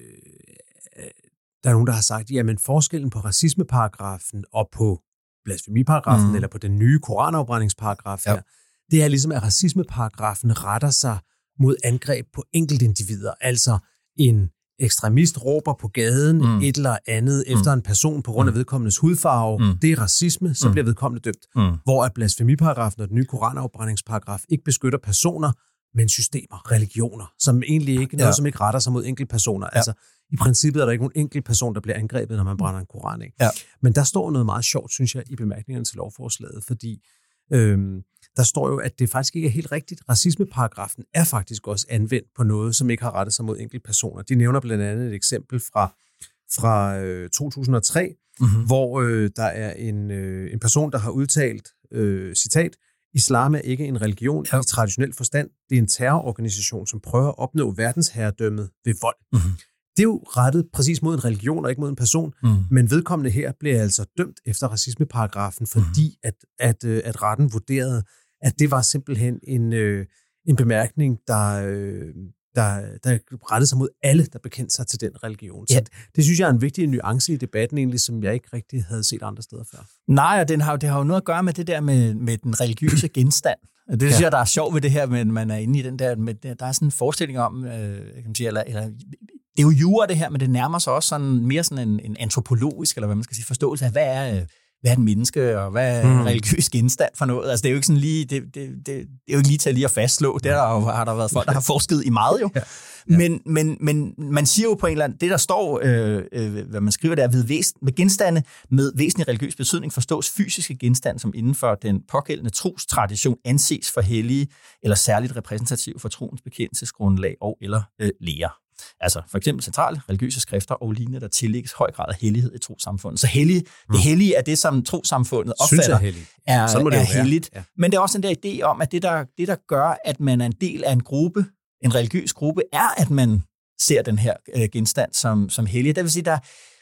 der er nogen, der har sagt, jamen forskellen på racismeparagrafen og på blasfemiparagrafen, mm. eller på den nye koranafbrændingsparagraf ja. her, det er ligesom, at racismeparagrafen retter sig mod angreb på enkeltindivider. Altså en ekstremist råber på gaden mm. et eller andet mm. efter en person på grund af vedkommendes hudfarve. Mm. Det er racisme, så mm. bliver vedkommende dømt. Mm. Hvor at blasfemiparagrafen og den nye koranafbrændingsparagraf ikke beskytter personer, men systemer, religioner, som egentlig ikke, ja. noget, som ikke retter sig mod enkeltpersoner. Ja. Altså, i princippet er der ikke nogen enkelt person, der bliver angrebet, når man brænder en koran af. Ja. Men der står noget meget sjovt, synes jeg, i bemærkningerne til lovforslaget, fordi øhm, der står jo, at det faktisk ikke er helt rigtigt. Racismeparagrafen er faktisk også anvendt på noget, som ikke har rettet sig mod enkeltpersoner. De nævner blandt andet et eksempel fra, fra øh, to tusind og tre, mm-hmm. hvor øh, der er en, øh, en person, der har udtalt, øh, citat, islam er ikke en religion ja. i traditionel forstand. Det er en terrororganisation, som prøver at opnå verdensherredømmet ved vold. Mm-hmm. Det er jo rettet præcis mod en religion og ikke mod en person, mm. men vedkommende her bliver altså dømt efter racismeparagrafen, fordi mm. at, at, at retten vurderede, at det var simpelthen en, øh, en bemærkning, der, øh, der, der rettede sig mod alle, der bekendte sig til den religion. Så ja. det, det synes jeg er en vigtig nuance i debatten, egentlig, som jeg ikke rigtig havde set andre steder før. Nej, og den har, det har jo noget at gøre med det der med, med den religiøse genstand. Det synes ja. jeg, der er sjovt ved det her, men man er inde i den der, med, der er sådan en forestilling om, øh, kan man sige, eller, eller det er jo jura det her, men det nærmer sig også sådan mere sådan en, en antropologisk, eller hvad man skal sige, forståelse af, hvad er, hvad er et menneske, og hvad er en mm. religiøs genstand for noget. Altså det er jo ikke sådan lige, det, det, det, det er jo ikke lige til at lige at fastslå. Det der har der været folk, der har forsket i meget jo. Ja. Ja. Men, men, men man siger jo på en eller anden, det der står, øh, øh, hvad man skriver der, ved, væs, med genstande med væsentlig religiøs betydning forstås fysiske genstande, som inden for den pågældende trostradition anses for hellige, eller særligt repræsentativ for troens bekendelsesgrundlag og eller øh, lære. Altså for eksempel centrale religiøse skrifter og lignende, der tillægges høj grad af hellighed i trossamfundet. Så hellige, mm. det hellige er det, som trossamfundet opfatter er, er, er helligt. Ja. Men det er også den der idé om, at det der, det, der gør, at man er en del af en gruppe, en religiøs gruppe, er, at man ser den her øh, genstand som, som hellig. Det vil sige, der,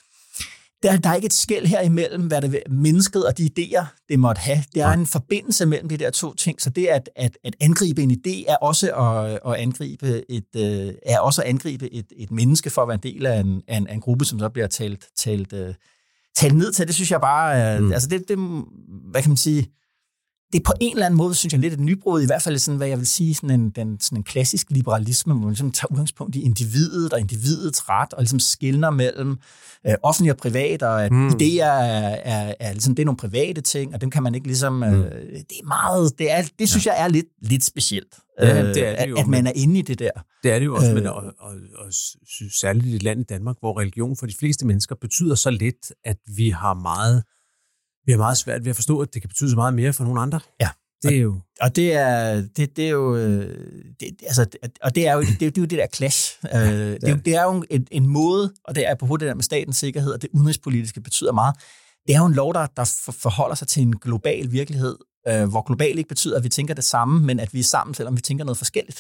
der, der er ikke et skel her imellem, hvad det er mennesket og de idéer, det måtte have. Der er en forbindelse mellem de der to ting, så det at, at, at angribe en idé er også at, at angribe et øh, er også at angribe et, et menneske for at være en del af en, af en, af en gruppe, som så bliver talt talt, øh, talt ned til. Det synes jeg bare, mm. altså det, det, hvad kan man sige? Det er på en eller anden måde, synes jeg, lidt et nybrud, i hvert fald sådan, hvad jeg vil sige, sådan en, den, sådan en klassisk liberalisme, hvor man ligesom tager udgangspunkt i individet og individets ret, og ligesom skiller mellem øh, offentlig og privat, og at mm. idéer er, er, er ligesom, det er nogle private ting, og dem kan man ikke ligesom, øh, mm. det er meget, det, er, det synes ja. jeg er lidt, lidt specielt, ja, øh, det er det jo, at, at man er inde i det der. Det er det jo også, øh, men og, og, og særligt i et land i Danmark, hvor religion for de fleste mennesker betyder så lidt, at vi har meget Vi har meget svært ved at forstå, at det kan betyde så meget mere for nogle andre. Ja. Det er jo... Og det er, det, det er jo... Det, altså, og det er jo det, det, er jo det der clash. Ja, det, det, er, det er jo en, en måde, og det er på det der med statens sikkerhed, og det udenrigspolitiske betyder meget. Det er jo en lov, der, der forholder sig til en global virkelighed, øh, hvor global ikke betyder, at vi tænker det samme, men at vi er sammen, selvom vi tænker noget forskelligt.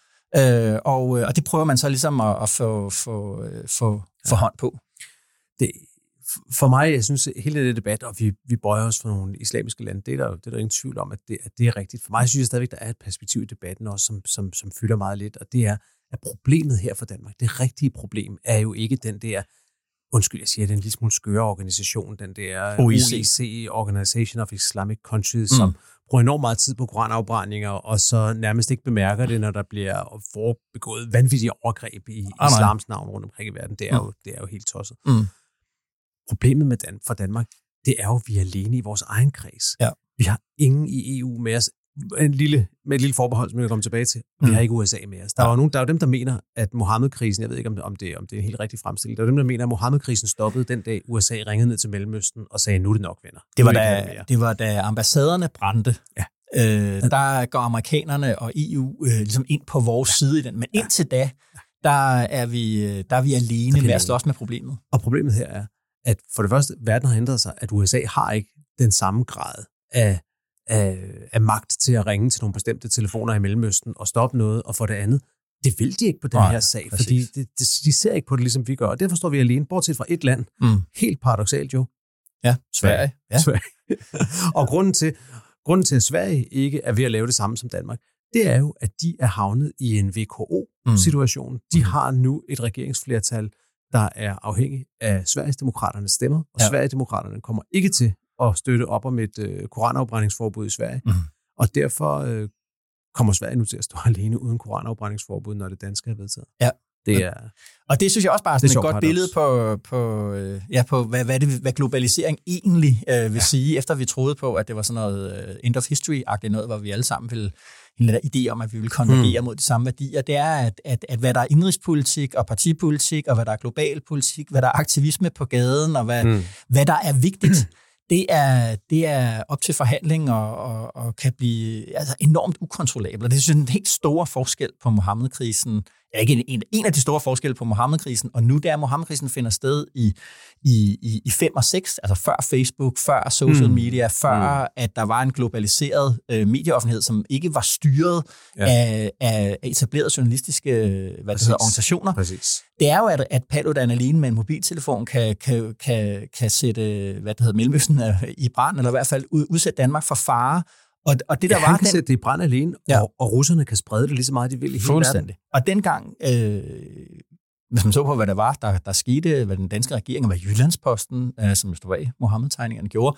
Ja. Øh, og, og det prøver man så ligesom at, at få, få, få, få hånd på. Det For mig, jeg synes, hele det debat, og vi, vi bøjer os for nogle islamiske lande, det er der, det er der ingen tvivl om, at det, at det er rigtigt. For mig synes jeg stadigvæk, der er et perspektiv i debatten også, som, som, som fylder meget lidt, og det er, at problemet her for Danmark, det rigtige problem, er jo ikke den der, undskyld, jeg siger, den lille smule skøre organisation, den der O I C, Organization of Islamic Countries, mm. som bruger enormt meget tid på koranafbrændinger, og så nærmest ikke bemærker det, når der bliver forbegået vanvittige overgreb i ah, islams navn rundt omkring i verden. Det er, mm. jo, det er jo helt tosset. Mm. Problemet med Dan- for Danmark, det er jo, at vi er alene i vores egen kreds. Ja. Vi har ingen i E U med os. En lille, med et lille forbehold, som jeg kan komme tilbage til. Vi mm. har ikke U S A med os. Der er jo nogen, der er jo dem, der mener, at Mohammed-krisen, jeg ved ikke, om det, om det, om det er en helt rigtig fremstilling, der er dem, der mener, at Mohammed-krisen stoppede den dag, U S A ringede ned til Mellemøsten og sagde, nu er det nok, venner. Det var, da, det var da ambassaderne brændte. Ja. Øh, der går amerikanerne og E U øh, ligesom ind på vores ja. side i den. Men indtil da, der er vi, der er vi alene med at slås med problemet. Og problemet her er, at for det første, verden har ændret sig, at U S A har ikke den samme grad af, af, af magt til at ringe til nogle bestemte telefoner i Mellemøsten og stoppe noget, og for det andet, det vil de ikke på den Nej, her sag, præcis. fordi de, de, de ser ikke på det, ligesom vi gør, og derfor står vi alene, bortset fra et land. Mm. Helt paradoksalt jo. Ja, Sverige. Ja. Sverige. Og grunden til, grunden til, at Sverige ikke er ved at lave det samme som Danmark, det er jo, at de er havnet i en V K O-situation. Mm. De har nu et regeringsflertal, der er afhængig af Sverigesdemokraternes stemmer, og ja. Sverigesdemokraterne kommer ikke til at støtte op om et øh, koranafbrændingsforbud i Sverige. Mm. Og derfor øh, kommer Sverige nu til at stå alene uden koranafbrændingsforbud, når det danske er vedtaget. Ja. Det er, og det synes jeg også bare er sådan et godt paradoks. billede på, på, ja, på hvad, hvad, det, hvad globalisering egentlig øh, vil ja. sige, efter vi troede på, at det var sådan noget uh, end of history-agtigt noget, hvor vi alle sammen ville en eller anden idé om, at vi vil konvergere hmm. mod de samme værdier. Det er, at, at, at hvad der er indrigspolitik og partipolitik, og hvad der er global politik, hvad der er aktivisme på gaden, og hvad, hmm. hvad der er vigtigt, det er, det er op til forhandling og, og, og kan blive altså, enormt ukontrollabelt. Og det er en helt stor forskel på Mohammed-krisen. Ja, ikke en, en af de store forskelle på Mohammed-krisen, og nu der Mohammed-krisen finder sted i, i, i, i fem og seks, altså før Facebook, før social media, mm. før mm. at der var en globaliseret øh, medieoffentlighed, som ikke var styret ja. af, af etablerede journalistiske hvad det hedder, organisationer. Præcis. Det er jo, at, at Paludan alene med en mobiltelefon kan, kan, kan, kan sætte hvad det hedder, Mellemøsten i brand, eller i hvert fald udsætte Danmark for fare. Og, og det der ja, var han kan den, sætte det i brand alene, ja. og, og russerne kan sprede det lige så meget, de vil i hele verden. Og dengang, øh, hvis man så på, hvad der var, der, der skete, hvad den danske regering, hvad Jyllandsposten, øh, som stod bag Mohammed-tegningerne, gjorde,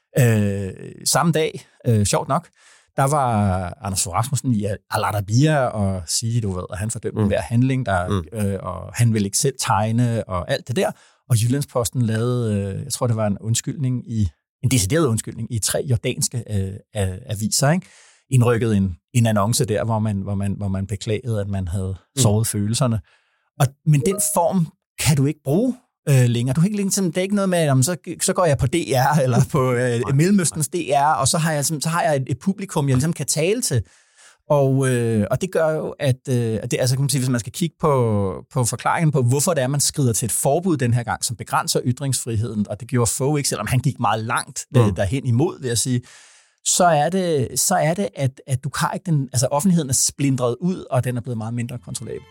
øh, samme dag, øh, sjovt nok, der var Anders Fogh Rasmussen i Al-Arabiya og sige, du ved, at han fordømte mm. hver handling, der, mm. øh, og han ville ikke selv tegne, og alt det der. Og Jyllandsposten lavede, øh, jeg tror, det var en undskyldning i en decideret undskyldning i tre jordanske øh, aviser, ikke? Indrykket en, en annonce der, hvor man, hvor, man, hvor man beklagede, at man havde såret mm. følelserne. Og, men den form kan du ikke bruge øh, længere. Du kan ikke længere, det er ikke noget med, at så, så går jeg på D R, eller på øh, Mellemøstens D R, og så har jeg, så har jeg et, et publikum, jeg ligesom kan tale til. Og, øh, og det gør jo, at øh, det, altså, kan man sige, hvis man skal kigge på, på forklaringen på, hvorfor det er, man skrider til et forbud den her gang, som begrænser ytringsfriheden, og det gjorde Fogh ikke, selvom han gik meget langt mm. derhen imod, vil jeg sige, så er det, så er det at, at du har ikke den, altså offentligheden er splintret ud, og den er blevet meget mindre kontrollabel.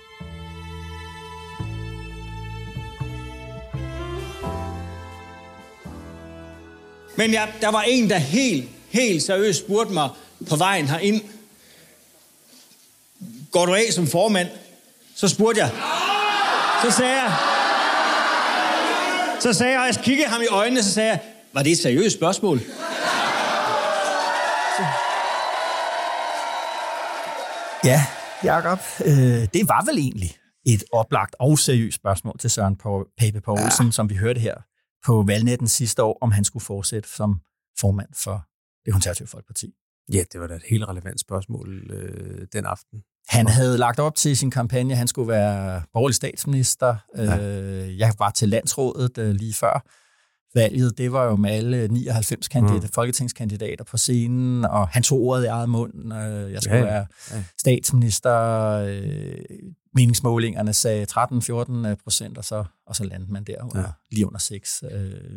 Men ja, der var en, der helt, helt seriøst spurgte mig på vejen herind, går du af som formand? Så spurgte jeg. Så sagde jeg. Så sagde jeg, og jeg kiggede ham i øjnene, så sagde jeg, var det et seriøst spørgsmål? Så. Ja, Jacob, øh, det var vel egentlig et oplagt og seriøst spørgsmål til Søren Pape Poulsen, ja. som vi hørte her på valgnatten sidste år, om han skulle fortsætte som formand for Det Konservative Folkeparti. Ja, det var da et helt relevant spørgsmål øh, den aften. Han havde lagt op til sin kampagne, at han skulle være borgerlig statsminister. Ja. Jeg var til landsrådet lige før valget. Det var jo med alle nioghalvfems kandidater, mm. folketingskandidater på scenen, og han tog ordet i eget mund. Jeg skulle ja. være statsminister. Meningsmålingerne sagde tretten til fjorten procent, og så, og så landede man der ja. lige under seks.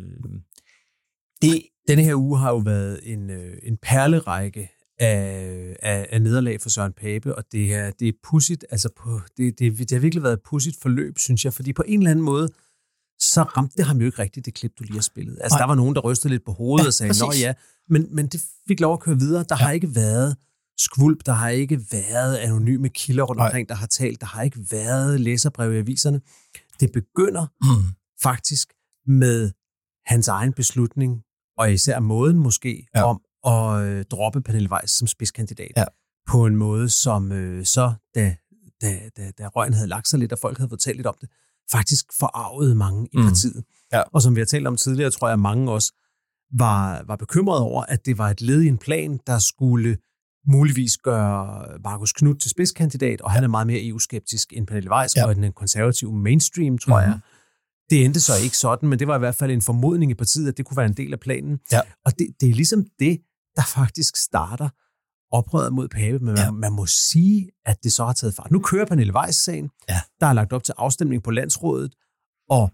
Det, Denne her uge har jo været en, en perlerække Af, af, af nederlag for Søren Pape, og det er, det er pudsigt, altså på, det, det, det har virkelig været et pudsigt forløb, synes jeg, fordi på en eller anden måde, så ramte det ham jo ikke rigtigt, det klip, du lige har spillet. Altså, Ej. der var nogen, der rystede lidt på hovedet ja, og sagde, nå ja, men, men det fik lov at køre videre. Der ja. har ikke været skvulp, der har ikke været anonyme kilder rundt omkring, der har talt, der har ikke været læserbrev i aviserne. Det begynder mm. faktisk med hans egen beslutning, og især måden måske, ja. om og øh, droppe Pernille Weiss som spidskandidat ja. på en måde, som øh, så, da, da, da, da røgen havde lagt sig lidt, og folk havde fortalt lidt om det, faktisk forarvede mange i partiet. Mm. Ja. Og som vi har talt om tidligere, tror jeg, at mange også var, var bekymrede over, at det var et led i en plan, der skulle muligvis gøre Marcus Knudt til spidskandidat, og han er meget mere E U-skeptisk end Pernille Weiss, ja. og den konservative mainstream, tror mm-hmm. jeg. Det endte så ikke sådan, men det var i hvert fald en formodning i partiet, at det kunne være en del af planen. Ja. Og det, det er ligesom det, der faktisk starter oprøret mod Pape, men ja. man, man må sige, at det så har taget fart. Nu kører Pernille Weiss-sagen, ja. der er lagt op til afstemning på landsrådet, og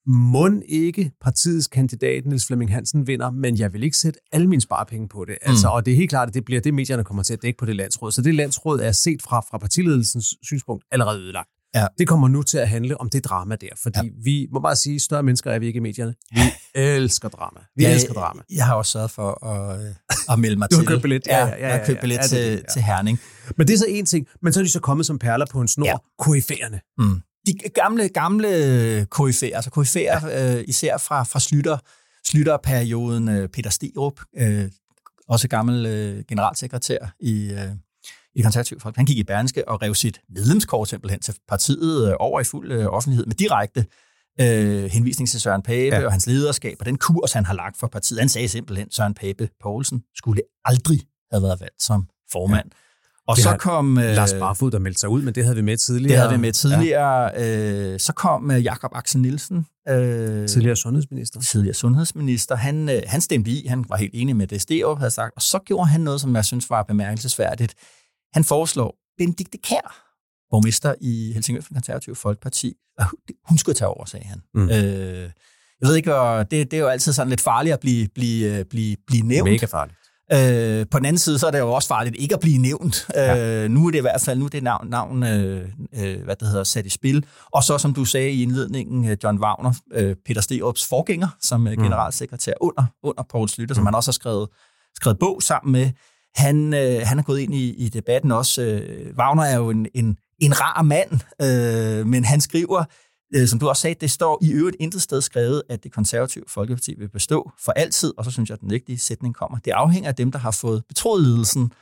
mon ikke partiets kandidat, Niels Flemming Hansen, vinder, men jeg vil ikke sætte alle mine sparepenge på det. Altså, mm. Og det er helt klart, at det bliver det, medierne kommer til at dække på det landsråd. Så det landsråd er set fra, fra partiledelsens synspunkt allerede ødelagt. Ja. Det kommer nu til at handle om det drama der, fordi ja. vi må bare sige, større mennesker er vi ikke i medierne. Vi elsker drama. Vi ja, elsker drama. Jeg har også sørget for at, at melde mig du til. Du har købt billet. Ja, ja, ja, ja, jeg har købt billet ja, ja, til, ja. til Herning. Men det er så en ting, men så er de så kommet som perler på en snor, ja. koryfæerne. Mm. De gamle, gamle koryfæer, altså koryfæer, ja. øh, især fra, fra Slytter, Slytter-perioden, øh, Peter Sterup, øh, også gammel øh, generalsekretær i, øh, i det konservative folk. Han gik i Berlingske og rev sit medlemskort simpelthen til partiet øh, over i fuld øh, offentlighed med direkte øh, henvisning til Søren Pape ja. og hans lederskab og den kurs, han har lagt for partiet. Han sagde simpelthen, Søren Pape Poulsen skulle aldrig have været valgt som formand. Ja. Og det så kom... Øh, Lars Barfod, der meldte sig ud, men det havde vi med tidligere. Det havde vi med tidligere. Ja. Øh, så kom øh, Jakob Axel Nielsen. Øh, tidligere sundhedsminister. Tidligere sundhedsminister. Han, øh, han stemte i. Han var helt enig med det, Sterup havde sagt. Og så gjorde han noget, som jeg synes var bemærkelsesværdigt. Han foreslår Benedikte Kjær, borgmester i Helsingør for Konservative Folkeparti. Hun skulle tage over, sagde han. Mm. Øh, jeg ved ikke, det, det er jo altid sådan lidt farligt at blive, blive, blive, blive nævnt. Mega farligt. Øh, på den anden side, så er det jo også farligt ikke at blive nævnt. Ja. Øh, nu er det i hvert fald nu er det navn, navn øh, øh, hvad det hedder, sat i spil. Og så, som du sagde i indledningen, John Wagner, øh, Peter Sterups forgænger som øh, generalsekretær under, under Poul Schlüter, mm. som han også har skrevet, skrevet bog sammen med. Han, øh, han er gået ind i, i debatten også. Øh, Wagner er jo en, en, en rar mand, øh, men han skriver, øh, som du også sagde, det står i øvrigt intet sted skrevet, at det konservative Folkeparti vil bestå for altid, og så synes jeg, at den vigtige sætning kommer. Det afhænger af dem, der har fået betroet ledelsen,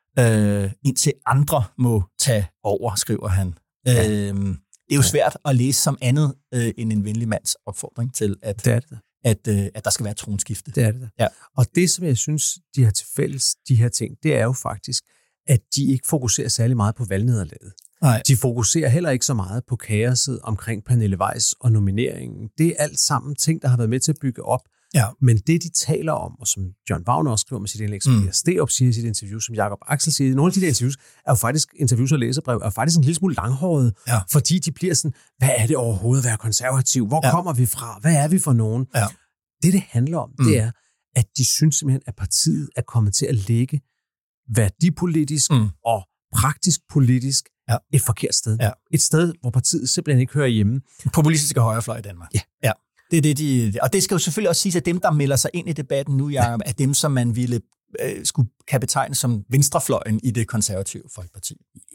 øh, indtil andre må tage over, skriver han. Ja. Øh, det er jo svært at læse som andet øh, end en venlig mands opfordring til, at, det er det. At, øh, at der skal være tronskifte. Det er det. Ja. Og det, som jeg synes, de har til fælles, de her ting, det er jo faktisk, at de ikke fokuserer særlig meget på valgnederlaget. Nej. De fokuserer heller ikke så meget på kaoset omkring Pernille Weiss og nomineringen. Det er alt sammen ting, der har været med til at bygge op. Ja. Men det, de taler om, og som John Wagner også skriver med sit indlæg, som mm. Sterup siger i sit interview, som Jakob Axel siger, nogle af de der interviews er jo faktisk, interviews og læserbrev, er faktisk en lille smule langhåret, ja. fordi de bliver sådan, hvad er det overhovedet at være konservativ? Hvor ja. kommer vi fra? Hvad er vi for nogen? Ja. Det, det handler om, mm. det er, at de synes simpelthen, at partiet er kommet til at ligge værdipolitisk mm. og praktisk politisk ja. et forkert sted. Ja. Et sted, hvor partiet simpelthen ikke hører hjemme. Populistiske højrefløj i Danmark. Ja. ja. Det er det, de, og det skal jo selvfølgelig også sige, at dem, der melder sig ind i debatten nu, Jacob, er dem, som man ville øh, skulle kan betegne som venstrefløjen i det konservative Folkeparti.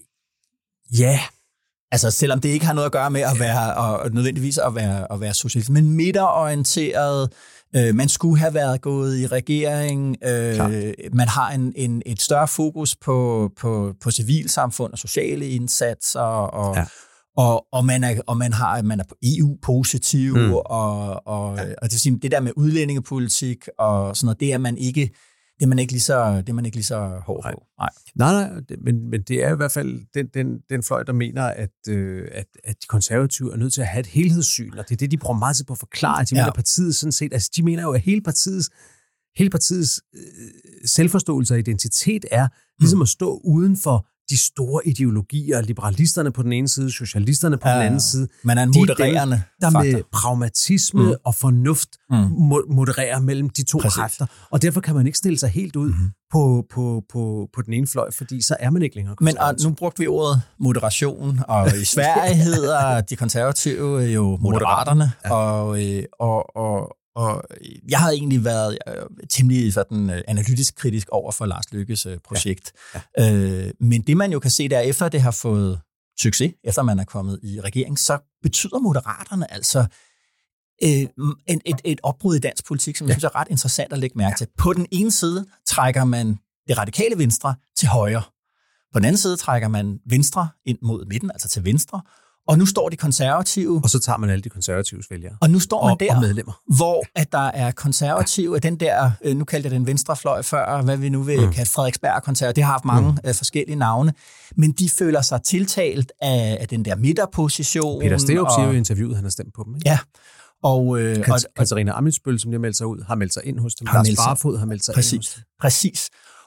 Ja. Altså, selvom det ikke har noget at gøre med at være, og nødvendigvis at være, at være socialist, men midterorienteret. Øh, man skulle have været gået i regering. Øh, man har en, en, et større fokus på, på, på civilsamfund og sociale indsatser, og, ja. og, og, man, er, og man, har, man er på E U-positiv, mm. og, og, ja. og det, vil sige, det der med udlændingepolitik og sådan noget, det er man ikke... Det er man ikke lige så, det er man ikke lige så hård på. Nej, nej, nej men, men det er i hvert fald den, den, den fløj, der mener, at, øh, at, at de konservative er nødt til at have et helhedssyn, og det er det, de bruger meget til på at forklare. De ja. mener partiet sådan set, altså de mener jo, at hele partiets, hele partiets øh, selvforståelse og identitet er ligesom mm. at stå uden for de store ideologier, liberalisterne på den ene side, socialisterne på ja, den anden side. Man er en modererende der faktor. Med pragmatisme mm. og fornuft mm. modererer mellem de to Præcis. kræfter. Og derfor kan man ikke stille sig helt ud mm. på, på, på, på den ene fløj, fordi så er man ikke længere konservativ. Men og, nu brugte vi ordet moderation, og i Sverige hedder de konservative jo Moderaterne, ja. og, og, og Og jeg har egentlig været temmelig sådan analytisk kritisk over for Lars Løkkes projekt. Ja. Ja. Øh, men det man jo kan se, der efter det har fået succes, efter man er kommet i regering, så betyder Moderaterne altså øh, et, et, et opbrud i dansk politik, som jeg ja. synes er ret interessant at lægge mærke ja. til. På den ene side trækker man det radikale venstre til højre. På den anden side trækker man venstre ind mod midten, altså til venstre. Og nu står de konservative... Og så tager man alle de konservatives vælgere. Og nu står man og, der, og medlemmer. hvor at der er konservative, den der, nu kaldte jeg den venstrefløj før, hvad vi nu vil mm. kalde Frederiksberg konservative, det har haft mange mm. uh, forskellige navne, men de føler sig tiltalt af, af den der midterposition. Peter Sterup siger jo i interviewet, han har stemt på dem, ikke? Ja. Og, øh, Kat- og Katarina Amitsbøl, som de har meldt sig ud, har meldt sig ind hos dem. Lars Barfod har meldt sig præcis, ind hos dem. Præcis.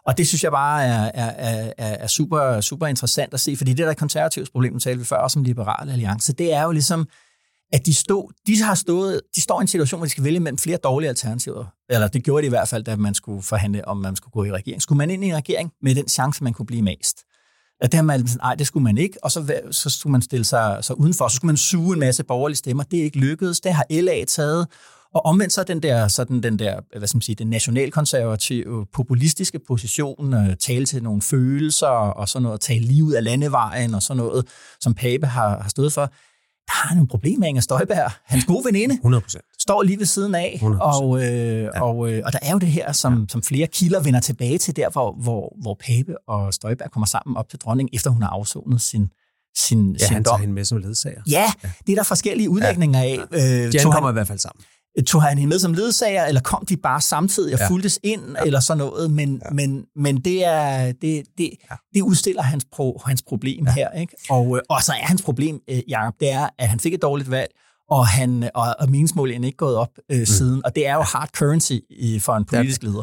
Og det synes jeg bare er, er, er, er super, super interessant at se, fordi det der konservativs problem, nu talte vi før også om Liberal Alliance, det er jo ligesom, at de, stod, de, har stået, de står i en situation, hvor de skal vælge mellem flere dårlige alternativer. Eller det gjorde de i hvert fald, da man skulle forhandle, om man skulle gå i regering. Skulle man ind i en regering med den chance, man kunne blive mest? At det har man sådan, nej, det skulle man ikke, og så, så skulle man stille sig så udenfor, så skulle man suge en masse borgerlige stemmer. Det er ikke lykkedes, det har L A taget. Og omvendt så den der, sådan den der, hvad skal man sige, den nationalkonservative, populistiske position, tale til nogle følelser, og sådan noget, tale lige ud af landevejen, og sådan noget, som Pape har, har stået for. Der er nogle problemer med Inger Støjberg. Hans gode veninde hundrede procent står lige ved siden af, og, øh, ja. og, øh, og der er jo det her, som, ja. som flere kilder vender tilbage til, der hvor, hvor, hvor Pape og Støjberg kommer sammen op til dronningen, efter hun har afsonet sin, sin, ja, sin han dom. tager hende med som ledsager. Ja, ja, det er der forskellige udlægninger ja. af. Ja. Øh, De kommer i hvert fald sammen. Tog han hende med som ledsager, eller kom de bare samtidig og ja. fulgtes ind, ja. eller sådan noget, men, ja. men, men det, er, det, det, ja. det udstiller hans, pro, hans problem ja. her. Ikke? Og, og så er hans problem, Jacob, det er, at han fik et dårligt valg, og, han, og, og meningsmålingen er ikke gået op øh, mm. siden, og det er jo hard currency i, for en politisk leder.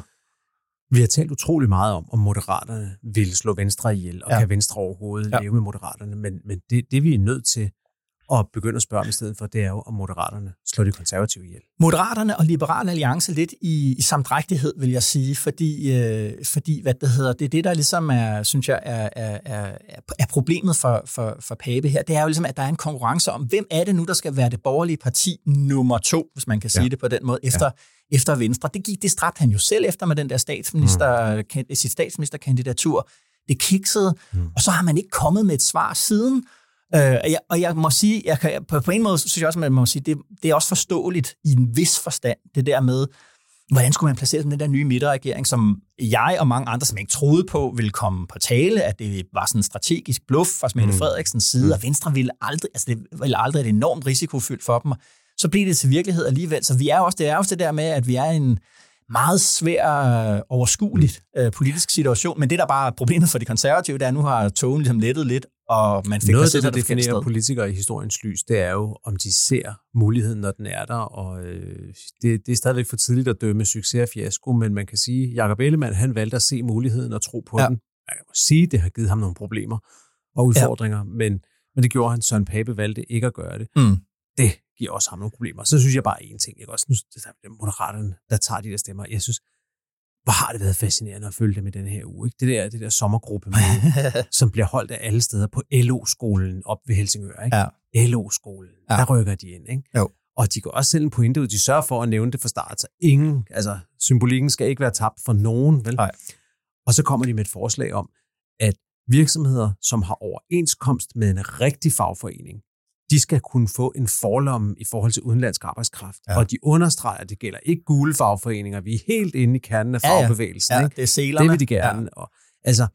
Vi har talt utrolig meget om, om Moderaterne vil slå Venstre ihjel, og ja. kan Venstre overhovedet ja. leve med Moderaterne, men, men det, det vi er nødt til og begynde at spørge om i stedet for, det er jo, om Moderaterne slår de konservative ihjel. Moderaterne og Liberal Alliance lidt i, i samdrægtighed, vil jeg sige, fordi, øh, fordi hvad det hedder, det er det, der ligesom er, synes jeg, er, er, er, er problemet for, for, for Pape her. Det er jo ligesom, at der er en konkurrence om, hvem er det nu, der skal være det borgerlige parti nummer to, hvis man kan sige ja. det på den måde, efter, ja. efter Venstre. Det gik, det stræbte han jo selv efter med den der statsminister, mm. sit statsministerkandidatur. Det kiksede, mm. og så har man ikke kommet med et svar siden. Uh, jeg, og jeg må sige, jeg kan, på, på en måde synes jeg også, at man må sige, det, det er også forståeligt i en vis forstand, det der med, hvordan skulle man placere den der nye midterregering, som jeg og mange andre, som ikke troede på, ville komme på tale, at det var sådan en strategisk bluff fra Mette mm. Frederiksens side, mm. og Venstre ville aldrig, altså det ville aldrig et enormt risikofyldt for dem, så blev det til virkelighed alligevel. Så vi er også, det er også det der med, at vi er i en meget svær, overskueligt uh, politisk situation, men det der bare er problemet for de konservative, det er, at nu har togen ligesom lettet lidt, og man fik noget af det, der definerer politikere i historiens lys, det er jo, om de ser muligheden, når den er der, og øh, det, det er stadigvæk for tidligt at dømme succes og fiasko, men man kan sige, at Jacob Ellemann, han valgte at se muligheden og tro på ja. den. Jeg må sige, at det har givet ham nogle problemer og udfordringer, ja. men, men det gjorde han. Søren Pape valgte ikke at gøre det. Mm. Det giver også ham nogle problemer. Så synes jeg bare én ting, ikke også? Nu det er Moderaterne, der tager de der stemmer. Jeg synes, hvor har det været fascinerende at følge dem i den her uge. Ikke? Det der, det der sommergruppe, som bliver holdt af alle steder på L O-skolen op ved Helsingør. Ikke? Ja. L O-skolen, ja. der rykker de ind. Ikke? Jo. Og de går også selv en pointe ud. De sørger for at nævne det fra start. Så ingen, altså symbolikken skal ikke være tabt for nogen. Vel? Og så kommer de med et forslag om, at virksomheder, som har overenskomst med en rigtig fagforening, de skal kunne få en forlomme i forhold til udenlandsk arbejdskraft. Ja. Og de understreger, at det gælder ikke gule fagforeninger. Vi er helt inde i kernen af fagbevægelsen. Ja, ja. Ikke? Det er selerne. Det vil de gerne. Ja. Og, altså,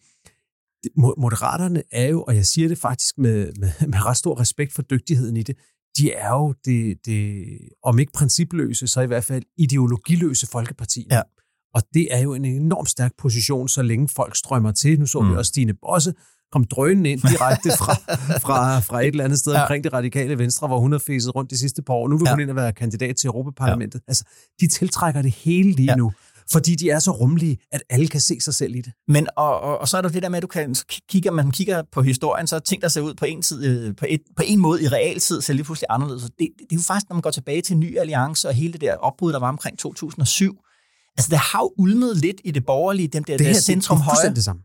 Moderaterne er jo, og jeg siger det faktisk med, med, med ret stor respekt for dygtigheden i det, de er jo det, det, om ikke principløse, så i hvert fald ideologiløse folkeparti. Ja. Og det er jo en enormt stærk position, så længe folk strømmer til. Nu så mm. vi også Stine Bosse kom drønende ind direkte fra, fra, fra et eller andet sted ja. omkring det radikale Venstre, hvor hun har fæset rundt de sidste par år. Nu vil ja. hun ind og være kandidat til Europaparlamentet. Ja. Altså, de tiltrækker det hele lige ja. nu, fordi de er så rummelige, at alle kan se sig selv i det. Men, og, og, og så er der det der med, at du kan, kigger, man kigger på historien, så ting, der ser ud på en, tid, på, et, på en måde i realtid, ser lige pludselig anderledes. Det, det, det er jo faktisk, når man går tilbage til Ny Alliance og hele det der opbrud, der var omkring to tusind og syv. Altså, det har jo ulmet lidt i det borgerlige, dem der, det her, der centrum-højre. Det, det er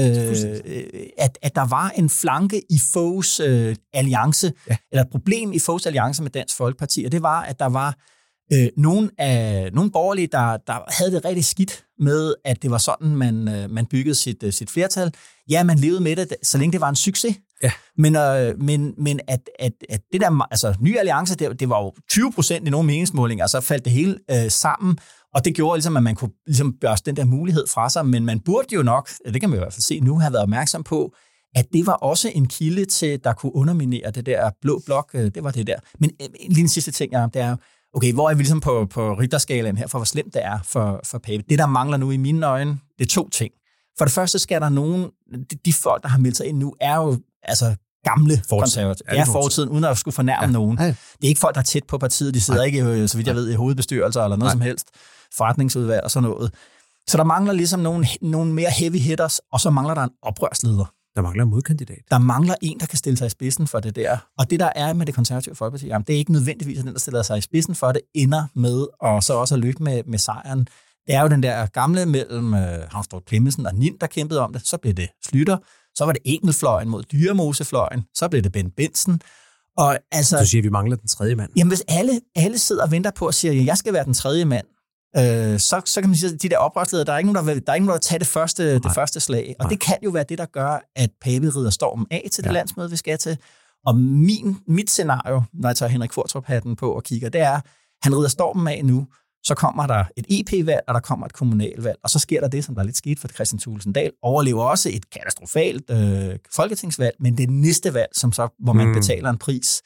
Øh, at, at der var en flanke i Foghs øh, alliance, ja. eller et problem i Foghs alliance med Dansk Folkeparti, og det var, at der var øh, nogle, af, nogle borgerlige, der, der havde det rigtig skidt med, at det var sådan, man, øh, man byggede sit, øh, sit flertal. Ja, man levede med det, så længe det var en succes. Ja. Men, øh, men, men at, at, at det der, altså Ny Alliance, det, det var jo tyve procent i nogle meningsmålinger, og så faldt det hele øh, sammen. Og det gjorde ligesom, at man kunne ligesom børste den der mulighed fra sig, men man burde jo nok, det kan man i hvert fald se nu, have været opmærksom på, at det var også en kilde til, der kunne underminere det der blå blok, det var det der. Men lige den sidste ting, ja, det er, okay, hvor er vi ligesom på, på Richterskalaen her, for hvor slemt det er for, for Pape. Det, der mangler nu i mine øjne, det er to ting. For det første skal der nogen, de, de folk, der har meldt sig ind nu, er jo altså gamle konservative. Det er fortiden, uden at skulle fornærme ja. nogen. Det er ikke folk, der er tæt på partiet, de sidder Nej. ikke, så vidt jeg ved, i hovedbestyrelser eller noget Nej. som helst, forretningsudvalg og sådan noget. Så der mangler ligesom nogle, nogle mere heavy hitters, og så mangler der en oprørsleder. Der mangler en modkandidat. Der mangler en, der kan stille sig i spidsen for det der. Og det, der er med det konservative Folkeparti, jamen, det er ikke nødvendigvis, at den, der stiller sig i spidsen for det, ender med, og så også at løbe med, med sejren. Det er jo den der gamle mellem øh, Havnstrup Clemmensen og Nind, der kæmpede om det. Så blev det Schlüter. Så var det Engelfløjen mod Dyremosefløjen. Så blev det Bent Bentzen. Og altså, du siger, at vi mangler den tredje mand. Jamen, hvis alle, alle sidder og venter på og siger, at jeg skal være den tredje mand, øh, så, så kan man sige, at de der oprørsledere, der er ikke nogen, der vil, der er ikke nogen, der vil tage det første, det første slag. Og Nej. Det kan jo være det, der gør, at Pape rider stormen af til det ja. landsmøde, vi skal til. Og min, mit scenario, når jeg tager Henrik Qvortrup-hatten på og kigger, det er, han rider stormen af nu, så kommer der et E P-valg, og der kommer et kommunalvalg, og så sker der det, som der er lidt sket for Kristian Thulesen Dahl, overlever også et katastrofalt øh, folketingsvalg, men det næste valg, som så, hvor man mm. betaler en pris,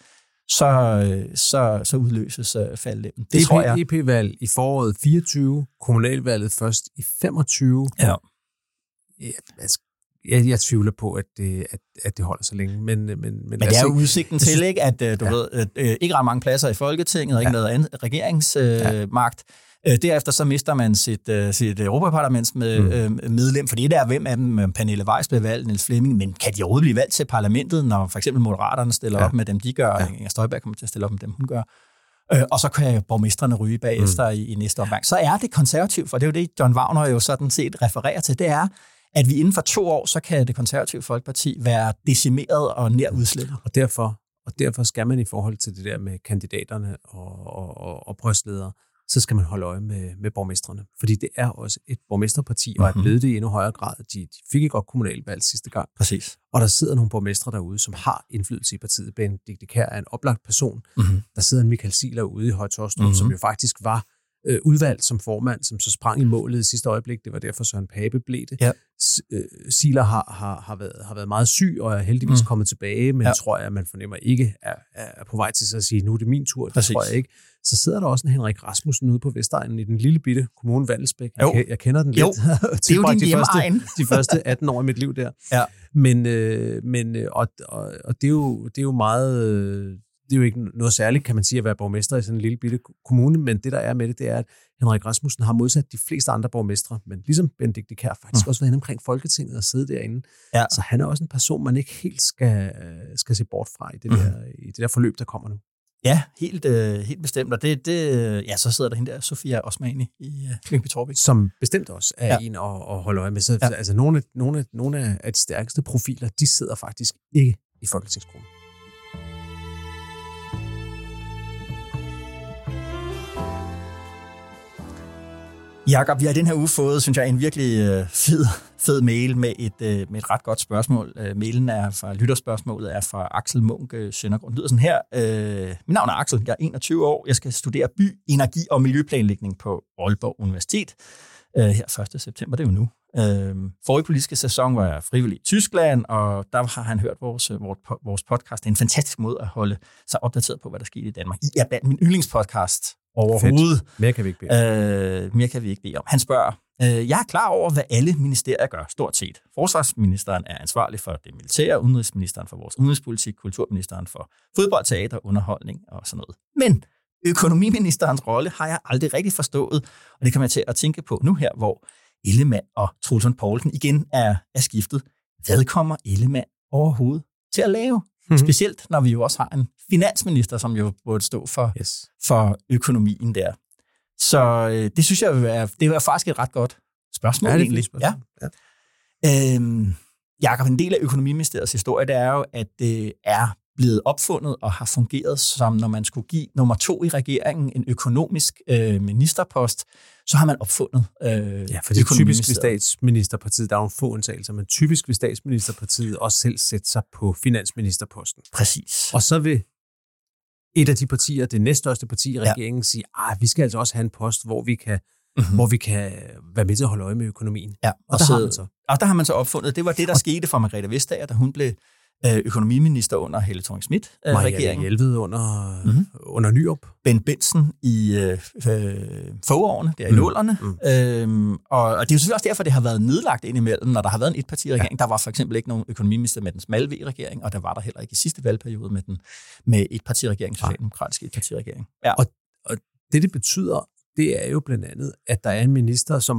så, så, så udløses øh, faldlemmen. Det E P, tror jeg. E P-valg i foråret fireogtyve, kommunalvalget først i femogtyve. Ja. Ja, altså, Jeg, jeg tvivler på, at det, at, at det holder så længe. Men, men, men, men det er jo udsigten til, ikke, at du ja. ved, at, uh, ikke ret mange pladser i Folketinget, og ikke ja. noget andet regeringsmagt. Uh, ja. uh, derefter så mister man sit, uh, sit Europaparlaments med, mm. uh, medlem, fordi det er, hvem af dem, Pernille Weiss bliver valgt, Niels Flemming, men kan de overhovedet blive valgt til parlamentet, når for eksempel Moderaterne stiller ja. op med dem, de gør, ja. og Inger Støjberg kommer til at stille op med dem, hun gør. Uh, og så kan borgmestrene ryge bagefter mm. i, i næste omgang. Så er det konservativt, for det er jo det, John Wagner jo sådan set refererer til, det er, at vi inden for to år, så kan det konservative Folkeparti være decimeret og nær udslettet. Og derfor, og derfor skal man i forhold til det der med kandidaterne og, og, og, og brystledere, så skal man holde øje med, med borgmestrene. Fordi det er også et borgmesterparti, og er blevet det i endnu højere grad. De, de fik ikke godt kommunalvalg sidste gang. Præcis. Og der sidder nogle borgmestre derude, som har indflydelse i partiet. Benedikte Kjær er en oplagt person. Mm-hmm. Der sidder en Michael Ziegler ude i Høje Taastrup, mm-hmm. som jo faktisk var øh, udvalgt som formand, som så sprang i målet i sidste øjeblik. Det var derfor Søren Pape blev det. Ja. Ziegler har, har, har, været, har været meget syg, og er heldigvis mm. kommet tilbage, men ja. tror jeg, at man fornemmer ikke er, er på vej til at sige, nu er det min tur. Det Præcis. tror jeg ikke. Så sidder der også en Henrik Rasmussen ude på Vestegnen i den lille bitte kommune Vandelsbæk. Jeg, jeg kender den lidt. Jo, det er jo din de hjemmeegn. første, de første atten år i mit liv der. Ja. Men, øh, men og, og, og det, er jo, det er jo meget... Øh, det er jo ikke noget særligt, kan man sige, at være borgmester i sådan en lille bitte kommune, men det, der er med det, det er, at Henrik Rasmussen har modsat de fleste andre borgmestre, men ligesom Benedikte Kjær faktisk mm. også været inde omkring Folketinget og sidde derinde. Ja. Så han er også en person, man ikke helt skal, skal se bort fra i det, mm. der, i det der forløb, der kommer nu. Ja, helt, øh, helt bestemt. Og det, det, ja, så sidder der hende der, Sofia Osmani i øh, Lyngby-Taarbæk. Som bestemt også er ja. en at, at holde øje med. Så, ja. altså, nogle, nogle, nogle af de stærkeste profiler, de sidder faktisk ikke i Folketingsgruppen. Jakob, vi har i den her uge fået, synes jeg, en virkelig øh, fed, fed mail med et, øh, med et ret godt spørgsmål. Øh, mailen er fra, lytterspørgsmålet er fra Axel Munk øh, Søndergrund. Det lyder sådan her. Øh, mit navn er Axel, jeg er enogtyve år. Jeg skal studere by, energi og miljøplanlægning på Aalborg Universitet. Øh, her første september, det er jo nu. Øh, forrige politiske sæson var jeg frivillig i Tyskland, og der har han hørt vores, vores, vores podcast. Det er en fantastisk måde at holde sig opdateret på, hvad der sker i Danmark. I er blandt min yndlingspodcast overhovedet. Fedt. Mere kan vi ikke bede øh, mere kan vi ikke bede om. Han spørger, øh, jeg er klar over, hvad alle ministerier gør, stort set. Forsvarsministeren er ansvarlig for det militære, udenrigsministeren for vores udenrigspolitik, kulturministeren for fodbold, teater, underholdning og sådan noget. Men økonomiministerens rolle har jeg aldrig rigtig forstået, og det kommer jeg til at tænke på nu her, hvor Ellemann og Troels Lund Poulsen igen er, er skiftet. Hvad kommer Ellemann overhovedet til at lave? Mm-hmm. Specielt, når vi jo også har en finansminister, som jo burde stå for, yes. for økonomien der. Så øh, det synes jeg, er, det er faktisk et ret godt spørgsmål, ja, det er egentlig. Spørgsmål. Ja. Ja. Øhm, Jakob, en del af økonomiministeriets historie, det er jo, at det er blevet opfundet og har fungeret som, når man skulle give nummer to i regeringen en økonomisk øh, ministerpost, så har man opfundet øh, ja, for det er typisk ved statsministerpartiet, der er jo få undtagelser, men typisk ved statsministerpartiet også selv sætte sig på finansministerposten. Præcis. Og så vil et af de partier, det næststørste parti i regeringen, ja. sige, at vi skal altså også have en post, hvor vi kan, mm-hmm. hvor vi kan være med til at holde øje med økonomien. Ja, og, og, der så, har man så. og der har man så opfundet, det var det, der skete for Margrethe Vestager, da hun blev økonomiminister under Helle Thorning-Schmidt-regeringen. Marianne Jelved under, mm-hmm. under Nyrup. Bent Bentzen i øh, forårene, der i nullerne. Mm. Øhm, og, og det er jo selvfølgelig også derfor, det har været nedlagt indimellem, når der har været en etpartiregering. Ja. Der var for eksempel ikke nogen økonomiminister med den smalle V-regering, og der var der heller ikke i sidste valgperiode med den med etpartiregering, socialdemokratisk etpartiregering. Ja. Og, og det, det betyder, det er jo blandt andet, at der er en minister, som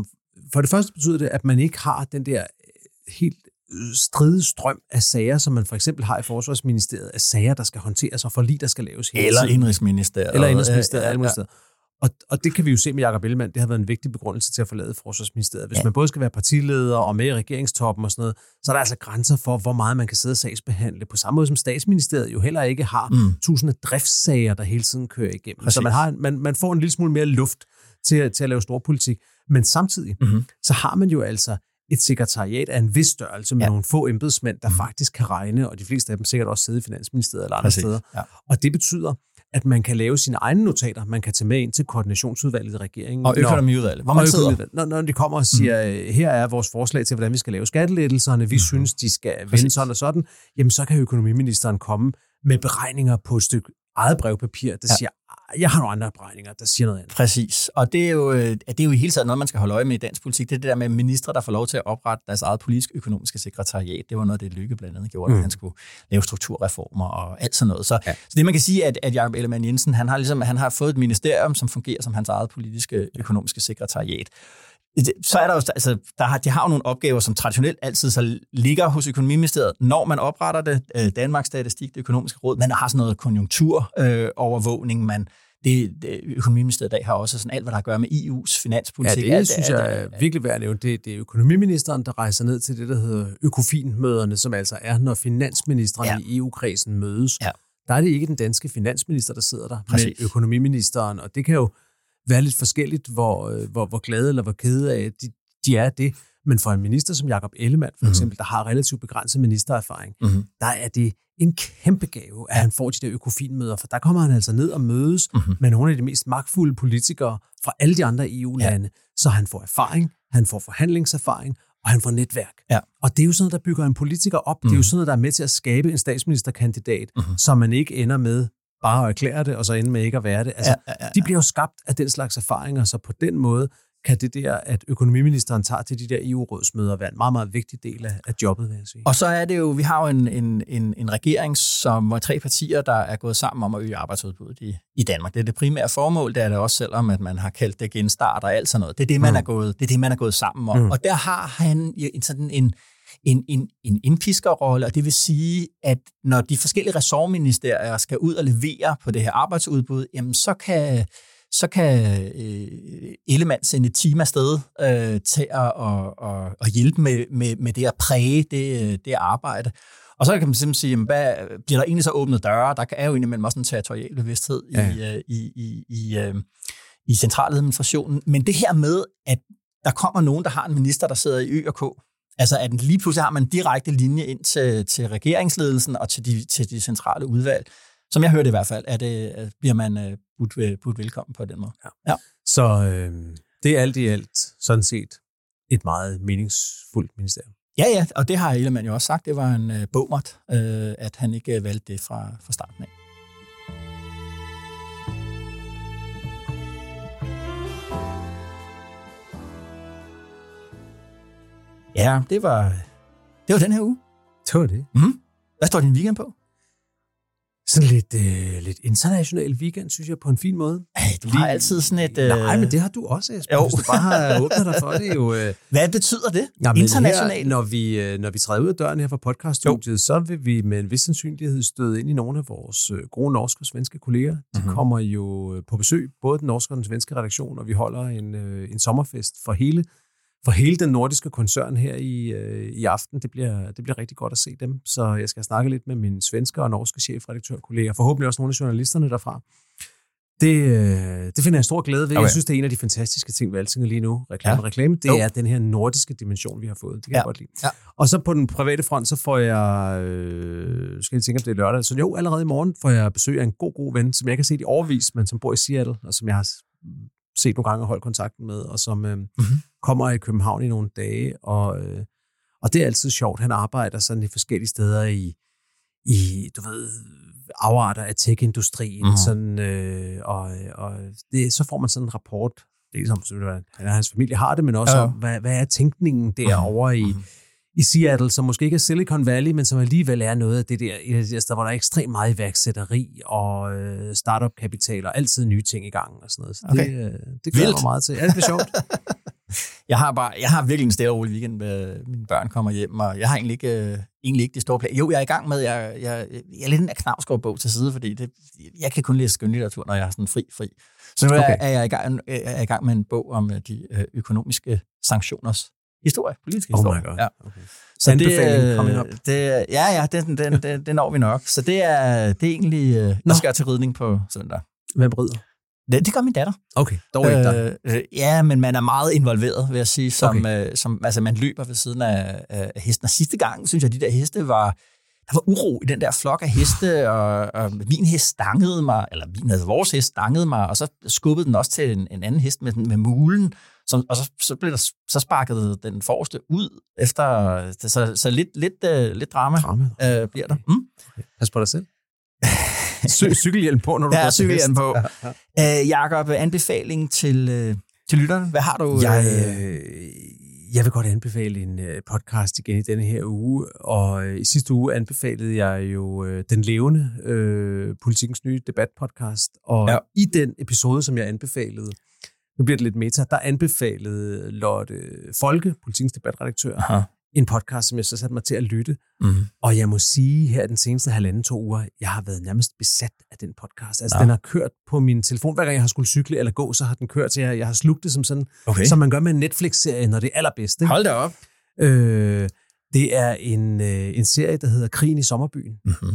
for det første betyder det, at man ikke har den der helt stridige strøm af sager, som man for eksempel har i Forsvarsministeriet, af sager, der skal håndteres og forlig, der skal laves hele Eller tiden. Indrigsministeriet. Eller Indrigsministeriet. Ja, ja, ja, ja. Og, og det kan vi jo se med Jakob Ellemann. Det har været en vigtig begrundelse til at forlade Forsvarsministeriet. Hvis ja. man både skal være partileder og med i regeringstoppen og sådan noget, så er der altså grænser for, hvor meget man kan sidde og sagsbehandle. På samme måde som Statsministeriet jo heller ikke har mm. tusinde driftssager, der hele tiden kører igennem. Præcis. Så man, har, man, man får en lille smule mere luft til, til at lave storpolitik. Men samtidig, mm-hmm. så har man jo altså et sekretariat af en vis størrelse med ja. nogle få embedsmænd, der mm. faktisk kan regne, og de fleste af dem sikkert også sidde i Finansministeriet eller andre Præcis. steder. Ja. Og det betyder, at man kan lave sine egne notater, man kan tage med ind til koordinationsudvalget i regeringen. Og økonomiudvalget, hvor man sidder. Når, når de kommer og siger, mm. her er vores forslag til, hvordan vi skal lave skattelettelserne, vi mm. synes, de skal vende sådan og sådan, jamen så kan økonomiministeren komme med beregninger på et stykke eget brevpapir, der ja. siger, jeg har nogle andre beregninger, der siger noget andet. Præcis. Og det er, jo, det er jo i hele taget noget, man skal holde øje med i dansk politik. Det er det der med ministre, der får lov til at oprette deres eget politisk-økonomiske sekretariat. Det var noget, det Lykke blandt andet gjorde, mm. at han skulle lave strukturreformer og alt sådan noget. Så, ja. så det man kan sige, at, at Jakob Ellemann Jensen, han har, ligesom, han har fået et ministerium, som fungerer som hans eget politiske økonomiske sekretariat. Så er der jo, altså, der har, de har jo nogle opgaver, som traditionelt altid så ligger hos Økonomiministeriet, når man opretter det. Danmarks Statistik, det økonomiske råd, man har sådan noget konjunkturovervågning, man det, det Økonomiministeriet i dag har også sådan alt, hvad der har at gøre med E U's finanspolitik. Ja, det synes jeg er virkelig værd at nævne. Det, det er økonomiministeren, der rejser ned til det, der hedder Økofin-møderne, som altså er, når finansministrene ja. i E U-kredsen mødes. Ja. Der er det ikke den danske finansminister, der sidder der, Præcis. men økonomiministeren, og det kan jo være lidt forskelligt, hvor, hvor, hvor glade eller hvor kede af de, de er det. Men for en minister som Jakob Ellemann, for eksempel, mm-hmm. der har relativt begrænset ministererfaring, mm-hmm. der er det en kæmpe gave, at han får de der økofinmøder, for der kommer han altså ned og mødes mm-hmm. med nogle af de mest magtfulde politikere fra alle de andre E U-lande, ja. så han får erfaring, han får forhandlingserfaring, og han får netværk. Ja. Og det er jo sådan noget, der bygger en politiker op. Mm-hmm. Det er jo sådan noget, der er med til at skabe en statsministerkandidat, mm-hmm. så man ikke ender med bare at erklære det, og så ende med ikke at være det. Altså, ja, ja, ja. De bliver jo skabt af den slags erfaringer, så på den måde kan det der, at økonomiministeren tager til de der E U-rådsmøder, være en meget, meget vigtig del af, af jobbet, vil jeg sige. Og så er det jo, vi har jo en, en, en, en regering, som er tre partier, der er gået sammen om at øge arbejdsudbuddet i, i Danmark. Det er det primære formål, det er det også, selvom at man har kaldt det genstart og alt sådan noget. Det er det, man, mm. er, gået, det er, det, man er gået sammen om. Mm. Og der har han en sådan en en, en, en indpiskerrolle, og det vil sige, at når de forskellige ressortministerier skal ud og levere på det her arbejdsudbud, jamen så kan, så kan øh, Ellemann sende et team afsted øh, til at og, og, og hjælpe med, med, med det at præge det, det arbejde. Og så kan man simpelthen sige, jamen, hvad, bliver der egentlig så åbnet døre? Der er jo indimellem også en territorial bevidsthed ja. i, i, i, i, øh, i centraladministrationen. Men det her med, at der kommer nogen, der har en minister, der sidder i Ø og K, altså at lige pludselig har man en direkte linje ind til, til regeringsledelsen og til de, til de centrale udvalg. Som jeg hørte i hvert fald, er det, bliver man uh, budt, budt velkommen på den måde. Ja. Ja. Så øh, det er alt i alt sådan set et meget meningsfuldt ministerium. Ja, ja, og det har Ellemann jo også sagt. Det var en uh, bommert, uh, at han ikke valgte det fra, fra starten af. Ja, det var, det var den her uge. Det var det. Mm-hmm. Hvad står din weekend på? Sådan lidt, øh, lidt international weekend, synes jeg, på en fin måde. Ej, du har Lige... altid sådan et... Øh... Nej, men det har du også, Esben. Jo. Hvis du bare har åbnet dig for det. Jo, øh... Hvad betyder det? Jamen, international? Her, når, vi, når vi træder ud af døren her fra podcaststudiet, så vil vi med en vis sandsynlighed støde ind i nogle af vores gode norske og svenske kolleger. De mm-hmm. kommer jo på besøg, både den norske og den svenske redaktion, og vi holder en, en sommerfest for hele For hele den nordiske koncern her i, øh, i aften. Det bliver, det bliver rigtig godt at se dem. Så jeg skal snakke lidt med mine svenske og norske chefredaktørkolleger. Forhåbentlig også nogle af journalisterne derfra. Det, øh, det finder jeg stor glæde ved. Okay. Jeg synes, det er en af de fantastiske ting ved Altinget lige nu. Reklame ja. reklame. Det jo. er den her nordiske dimension, vi har fået. Det kan ja. jeg godt lide. Ja. Og så på den private front, så får jeg... Øh, skal jeg tænke, om det er lørdag. Så jo, allerede i morgen får jeg besøg af en god, god ven, som jeg kan se i overvis, men som bor i Seattle, og som jeg har set nogle gange og holdt kontakten med, og som øh, mm-hmm. kommer i København i nogle dage, og, øh, og det er altid sjovt. Han arbejder sådan i forskellige steder i, i du ved, afarter af tech-industrien, mm-hmm. sådan, øh, og, og det, så får man sådan en rapport, det er som, hvordan hans familie har det, men også ja. om, hvad, hvad er tænkningen derovre mm-hmm. i, i Seattle, som måske ikke er Silicon Valley, men som alligevel er noget af det der, et af de der steder, hvor der er ekstremt meget iværksætteri og øh, startup-kapital og altid nye ting i gang og sådan noget. Så okay. det, øh, det glæder mig meget til. Ja, det bliver sjovt. Jeg har bare, jeg har virkelig en stille og rolig weekend, med mine børn kommer hjem, og jeg har egentlig ikke, øh, egentlig ikke de store planer. Jo, jeg er i gang med, jeg, jeg, jeg er lidt en af Knausgård-bog til side, fordi det, jeg kan kun læse skønlitteratur, når jeg er sådan fri, fri. Så nu okay. er, jeg i gang, er jeg i gang med en bog om de økonomiske sanktioners historie, politiske historie. Oh my God. Ja. Okay. Så det, det, ja, ja, det, det, det, det når vi nok. Så det er, det er egentlig, jeg skal til ridning på søndag. Hvem rider? Det, det gør min datter. Okay, dog ikke dig. Øh, ja, men man er meget involveret, vil jeg sige, som, okay. øh, som altså man løber ved siden af, af hesten. Og sidste gang, synes jeg, de der heste var, der var uro i den der flok af heste, og, og min hest stangede mig, eller min, altså vores hest stangede mig, og så skubbede den også til en, en anden hest med, med mulen, som, og så, så, blev der, så sparkede den forreste ud efter, så, så lidt, lidt, uh, lidt drama, drama. Uh, bliver der. Mm? Okay. Pas på dig selv. Cy- cykelhjelm på, når du ja, går til cykelhjelm på. Ja, ja. Uh, Jakob, anbefaling til, uh, til lytterne. Hvad har du? Jeg, øh, jeg vil godt anbefale en uh, podcast igen i denne her uge, og uh, i sidste uge anbefalede jeg jo uh, Den Levende, uh, Politikens nye debatpodcast, og ja. I den episode, som jeg anbefalede, nu bliver det lidt meta, der anbefalede Lotte Folke, Politikens debatredaktør, aha. En podcast, som jeg så satte mig til at lytte. Mm. Og jeg må sige, her den seneste halvanden, to uger, jeg har været nærmest besat af den podcast. Altså, ja. Den har kørt på min telefon. Hver gang jeg har skulle cykle eller gå, så har den kørt til, jeg, jeg har slugt det som sådan, okay. Som man gør med en Netflix-serie, når det er allerbedste. Hold da op. Øh, det er en, øh, en serie, der hedder Krigen i Sommerbyen. Mm-hmm.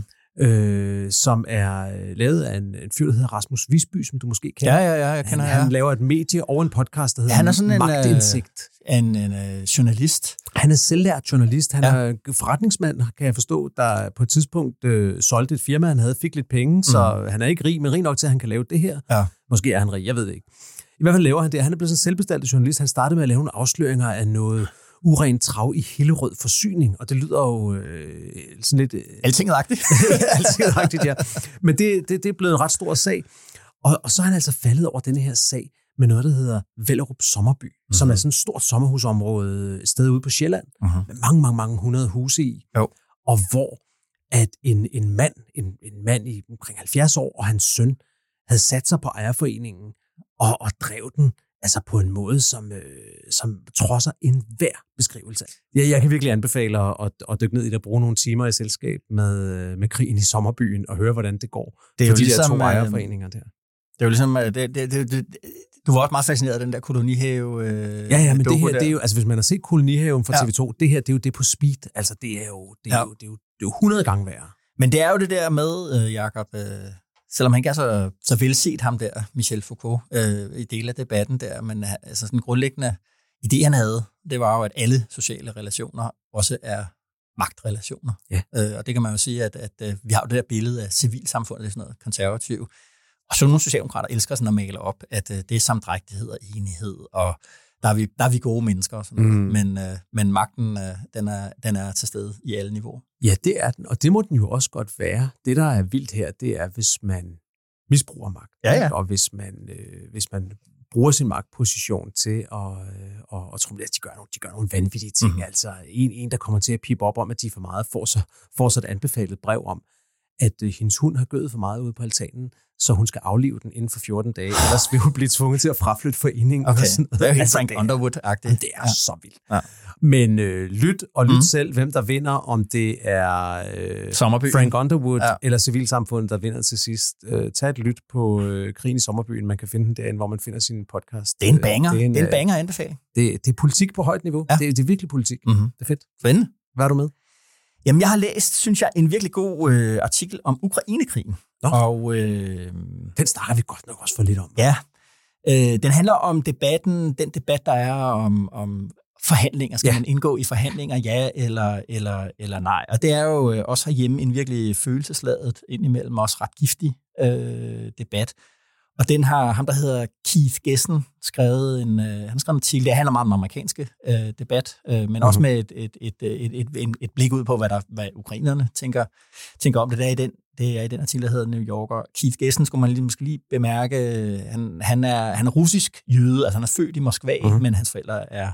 Øh, som er lavet af en, en fyr, der hedder Rasmus Visby, som du måske kender. Ja, ja, ja, jeg kender han, ja. han laver et medie og en podcast, der hedder han er sådan Magtindsigt. En, en, en uh, journalist. Han er selvlært journalist. Han ja. Er forretningsmand, kan jeg forstå, der på et tidspunkt øh, solgte et firma, han havde, fik lidt penge, så mm. han er ikke rig, men rig nok til, at han kan lave det her. Ja. Måske er han rig, jeg ved det ikke. I hvert fald laver han det. Han er blevet sådan en selvbestaltet journalist. Han startede med at lave nogle afsløringer af noget urent trav i Hillerød Forsyning, og det lyder jo øh, sådan lidt... Øh, Altinget-agtigt. Altinget-agtigt, ja. Men det, det, det er blevet en ret stor sag. Og, og så er han altså faldet over denne her sag med noget, der hedder Vellerup Sommerby, mm-hmm. som er sådan et stort sommerhusområde, et sted ude på Sjælland, mm-hmm. med mange, mange, mange hundrede huse i. Jo. Og hvor at en, en mand, en, en mand i omkring halvfjerds år, og hans søn, havde sat sig på ejerforeningen og, og drev den altså på en måde, som, øh, som trodser enhver beskrivelse. Ja, jeg kan virkelig anbefale at, at, at dykke ned i det og bruge nogle timer i selskab med, med Krigen i Sommerbyen og høre, hvordan det går det er for jo de ligesom, der to ejerforeninger der. Det er jo ligesom, det, det, det, det, du var også meget fascineret af den der kolonihave. Øh, ja, ja, men det her, der. Det er jo, altså hvis man har set kolonihaven fra ja. T V to, det her, det er jo det på speed. Altså det er jo, det er ja. jo, det er jo, det er jo hundrede gange værre. Men det er jo det der med, øh, Jacob, øh, selvom han ikke er så, så velset ham der, Michel Foucault, øh, i del af debatten der, men altså sådan grundlæggende idé, han havde, det var jo, at alle sociale relationer også er magtrelationer. Ja. Øh, og det kan man jo sige, at, at, at vi har jo det der billede af civilsamfundet, det er sådan noget konservativt. Og så nogle socialdemokrater elsker sådan at male op, at uh, det er samdrægtighed og enighed, og der er vi, der er vi gode mennesker og sådan noget. Mm. Men, uh, men magten, uh, den, er, den er til stede i alle niveauer. Ja, det er den, og det må den jo også godt være. Det, der er vildt her, det er, hvis man misbruger magt. Ja, ja. Og hvis man, øh, hvis man bruger sin magtposition til at øh, og, og tro, at de gør nogle, de gør nogle vanvittige ting. Mm. Altså en, en, der kommer til at pipe op om, at de er for meget, får så, får så et anbefalet brev om, at øh, hendes hund har gødet for meget ude på altanen, så hun skal aflive den inden for fjorten dage, ellers vil hun blive tvunget til at fraflytte foreningen. Okay, det er helt Frank Underwood-agtigt. Det er ja. så vildt. Ja. Men øh, lyt og lyt mm. selv, hvem der vinder, om det er øh, Frank Underwood ja. eller civilsamfundet, der vinder til sidst. Øh, tag et lyt på øh, Krigen i Sommerbyen. Man kan finde den derinde, hvor man finder sin podcast. Det er en banger. Det er en, det er en banger anbefaling. Det, det er politik på højt niveau. Ja. Det, det er virkelig politik. Mm-hmm. Det er fedt. Spændende. Hvad er du med? Jamen, jeg har læst, synes jeg, en virkelig god øh, artikel om Ukrainekrigen. Nå. Og øh, den snakker vi godt nok også for lidt om. Ja. Øh, den handler om debatten, den debat, der er om, om forhandlinger. Skal ja. man indgå i forhandlinger, ja eller, eller, eller nej? Og det er jo øh, også herhjemme en virkelig følelsesladet, indimellem også ret giftig øh, debat. Og den har ham, der hedder Keith Gessen, skrevet en, øh, han har skrevet en artikel. Det handler meget om den amerikanske øh, debat, øh, men mm-hmm. også med et, et, et, et, et, et, et blik ud på, hvad, der, hvad ukrainerne tænker, tænker om det. Der i den, det er i den artikel, der hedder New Yorker. Keith Gessen skulle man lige, måske lige bemærke, han, han, er, han er russisk jøde, altså han er født i Moskva, mm-hmm. men hans forældre er,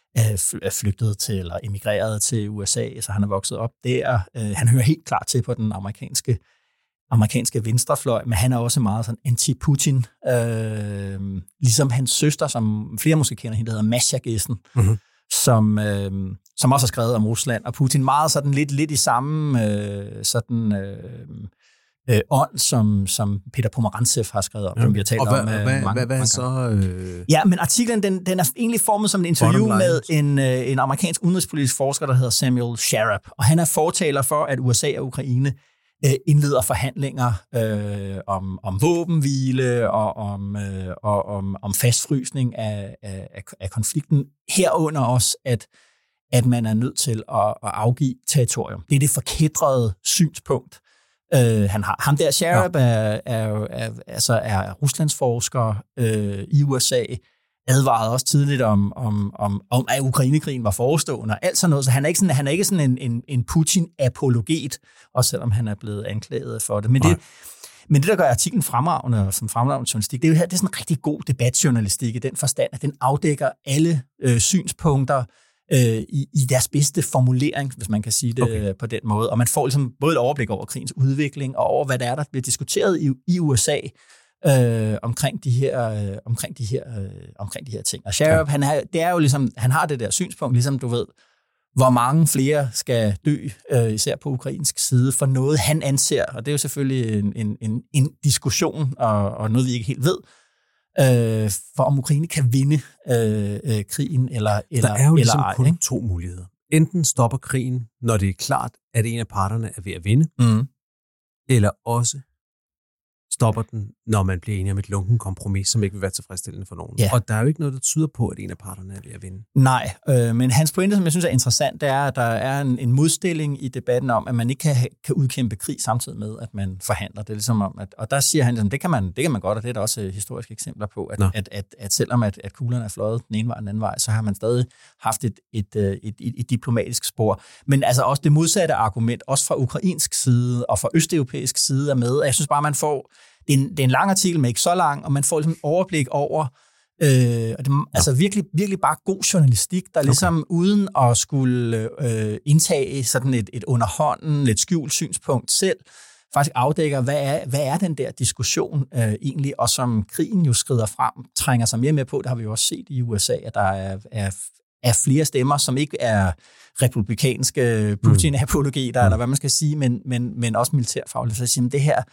er flygtet til, eller emigreret til U S A, så han er vokset op der. Øh, han hører helt klart til på den amerikanske amerikanske venstrefløj, men han er også meget sådan anti-Putin. Øh, ligesom hans søster, som flere måske kender, hende, der hedder Masha Gessen, mm-hmm. som, øh, som også har skrevet om Rusland og Putin. Meget sådan lidt, lidt i samme øh, sådan... Øh, Øh, ånd, som, som Peter Pomerantsev har skrevet om, ja. Som vi har talt og om. Hvad, øh, hvad, mange, hvad er så... Øh... Ja, men artiklen, den, den er egentlig formet som et interview med en, øh, en amerikansk udenrigspolitisk forsker, der hedder Samuel Sharap, og han er fortaler for, at U S A og Ukraine øh, indleder forhandlinger øh, om, om våbenhvile og om, øh, og om, om fastfrysning af, af, af konflikten. Herunder også, at, at man er nødt til at, at afgive territorium. Det er det forkædrede synspunkt. Uh, han har ham der, Sharap, ja. er, er, er, altså er ruslandsforsker uh, i U S A, advarede også tidligt om, om, om, om at Ukrainekrigen var forestående og alt sådan noget, så han er ikke sådan, han er ikke sådan en, en, en Putin-apologet, også selvom han er blevet anklaget for det. Men det, men det der gør artiklen fremragende, og som fremragende journalistik, det er jo her, det er sådan en rigtig god debatjournalistik i den forstand, at den afdækker alle øh, synspunkter, I, i deres bedste formulering, hvis man kan sige det okay. på den måde. Og man får ligesom både et overblik over krigens udvikling, og over, hvad der er, der bliver diskuteret i, i U S A øh, omkring, de her, øh, omkring, de her, øh, omkring de her ting. Og Sharap, ja. han, er, det er jo ligesom, han har det der synspunkt, ligesom du ved, hvor mange flere skal dø, øh, især på ukrainsk side, for noget han anser, og det er jo selvfølgelig en, en, en, en diskussion, og, og noget vi ikke helt ved, Øh, for om Ukraine kan vinde øh, øh, krigen eller eller Der er jo ligesom ej, kun ikke? to muligheder. Enten stopper krigen, når det er klart, at en af parterne er ved at vinde, mm. eller også stopper den, når man bliver enig om et lunken kompromis, som ikke vil være tilfredsstillende for nogen. Ja. Og der er jo ikke noget, der tyder på, at en af parterne er ved at vinde. Nej, øh, men hans pointe, som jeg synes er interessant, det er, at der er en, en modstilling i debatten om, at man ikke kan, kan udkæmpe krig samtidig med, at man forhandler. Det er ligesom om, at, og der siger han, at det kan man, det kan man godt, og det er der også historiske eksempler på, at, at, at, at selvom at, at kuglerne er fløjet den ene vej og den anden vej, så har man stadig haft et, et, et, et, et diplomatisk spor. Men altså også det modsatte argument, også fra ukrainsk side og fra østeuropæisk side er med. Jeg synes bare, man får Det er, en, det er en lang artikel, men ikke så lang, og man får ligesom et overblik over, øh, og det er altså virkelig, virkelig bare god journalistik, der ligesom okay. uden at skulle øh, indtage sådan et, et underhånden, lidt skjult synspunkt selv, faktisk afdækker, hvad er, hvad er den der diskussion øh, egentlig, og som krigen jo skrider frem, trænger sig mere med på, det har vi jo også set i U S A, at der er, er, er flere stemmer, som ikke er republikanske Putin-apologeter, mm. eller hvad man skal sige, men, men, men også militærfagligt, så siger man, det her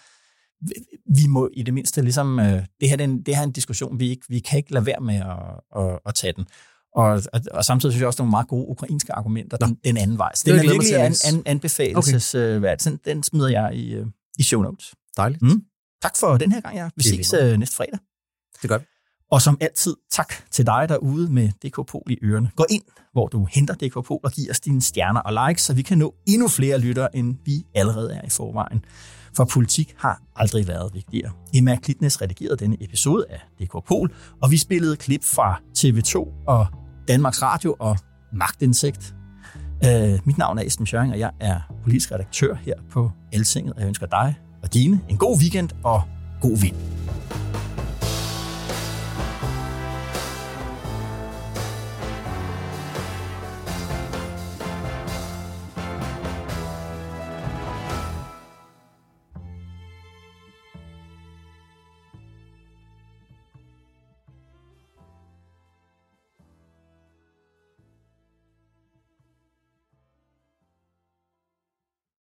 vi må i det mindste ligesom, øh, det, her, den, det her er en diskussion, vi, ikke, vi kan ikke lade være med at, at, at tage den. Og, og, og samtidig synes jeg også, nogle meget gode ukrainske argumenter den, den anden vej. Så den er virkelig an, an, anbefalelsesværd. Okay. Den smider jeg i, i show notes. Dejligt. Mm. Tak for den her gang, ja. Vi ses øh, næste fredag. Det gør vi. Og som altid, tak til dig derude med D K Pol i ørerne. Gå ind, hvor du henter D K Pol og giver os dine stjerner og likes, så vi kan nå endnu flere lyttere, end vi allerede er i forvejen. For politik har aldrig været vigtigere. Emma Klitnes redigerede denne episode af D K Pol, og vi spillede klip fra T V to og Danmarks Radio og Magtindsigt. Uh, mit navn er Esben Schøring, og jeg er politisk redaktør her på Altinget, og jeg ønsker dig og dine en god weekend og god vind.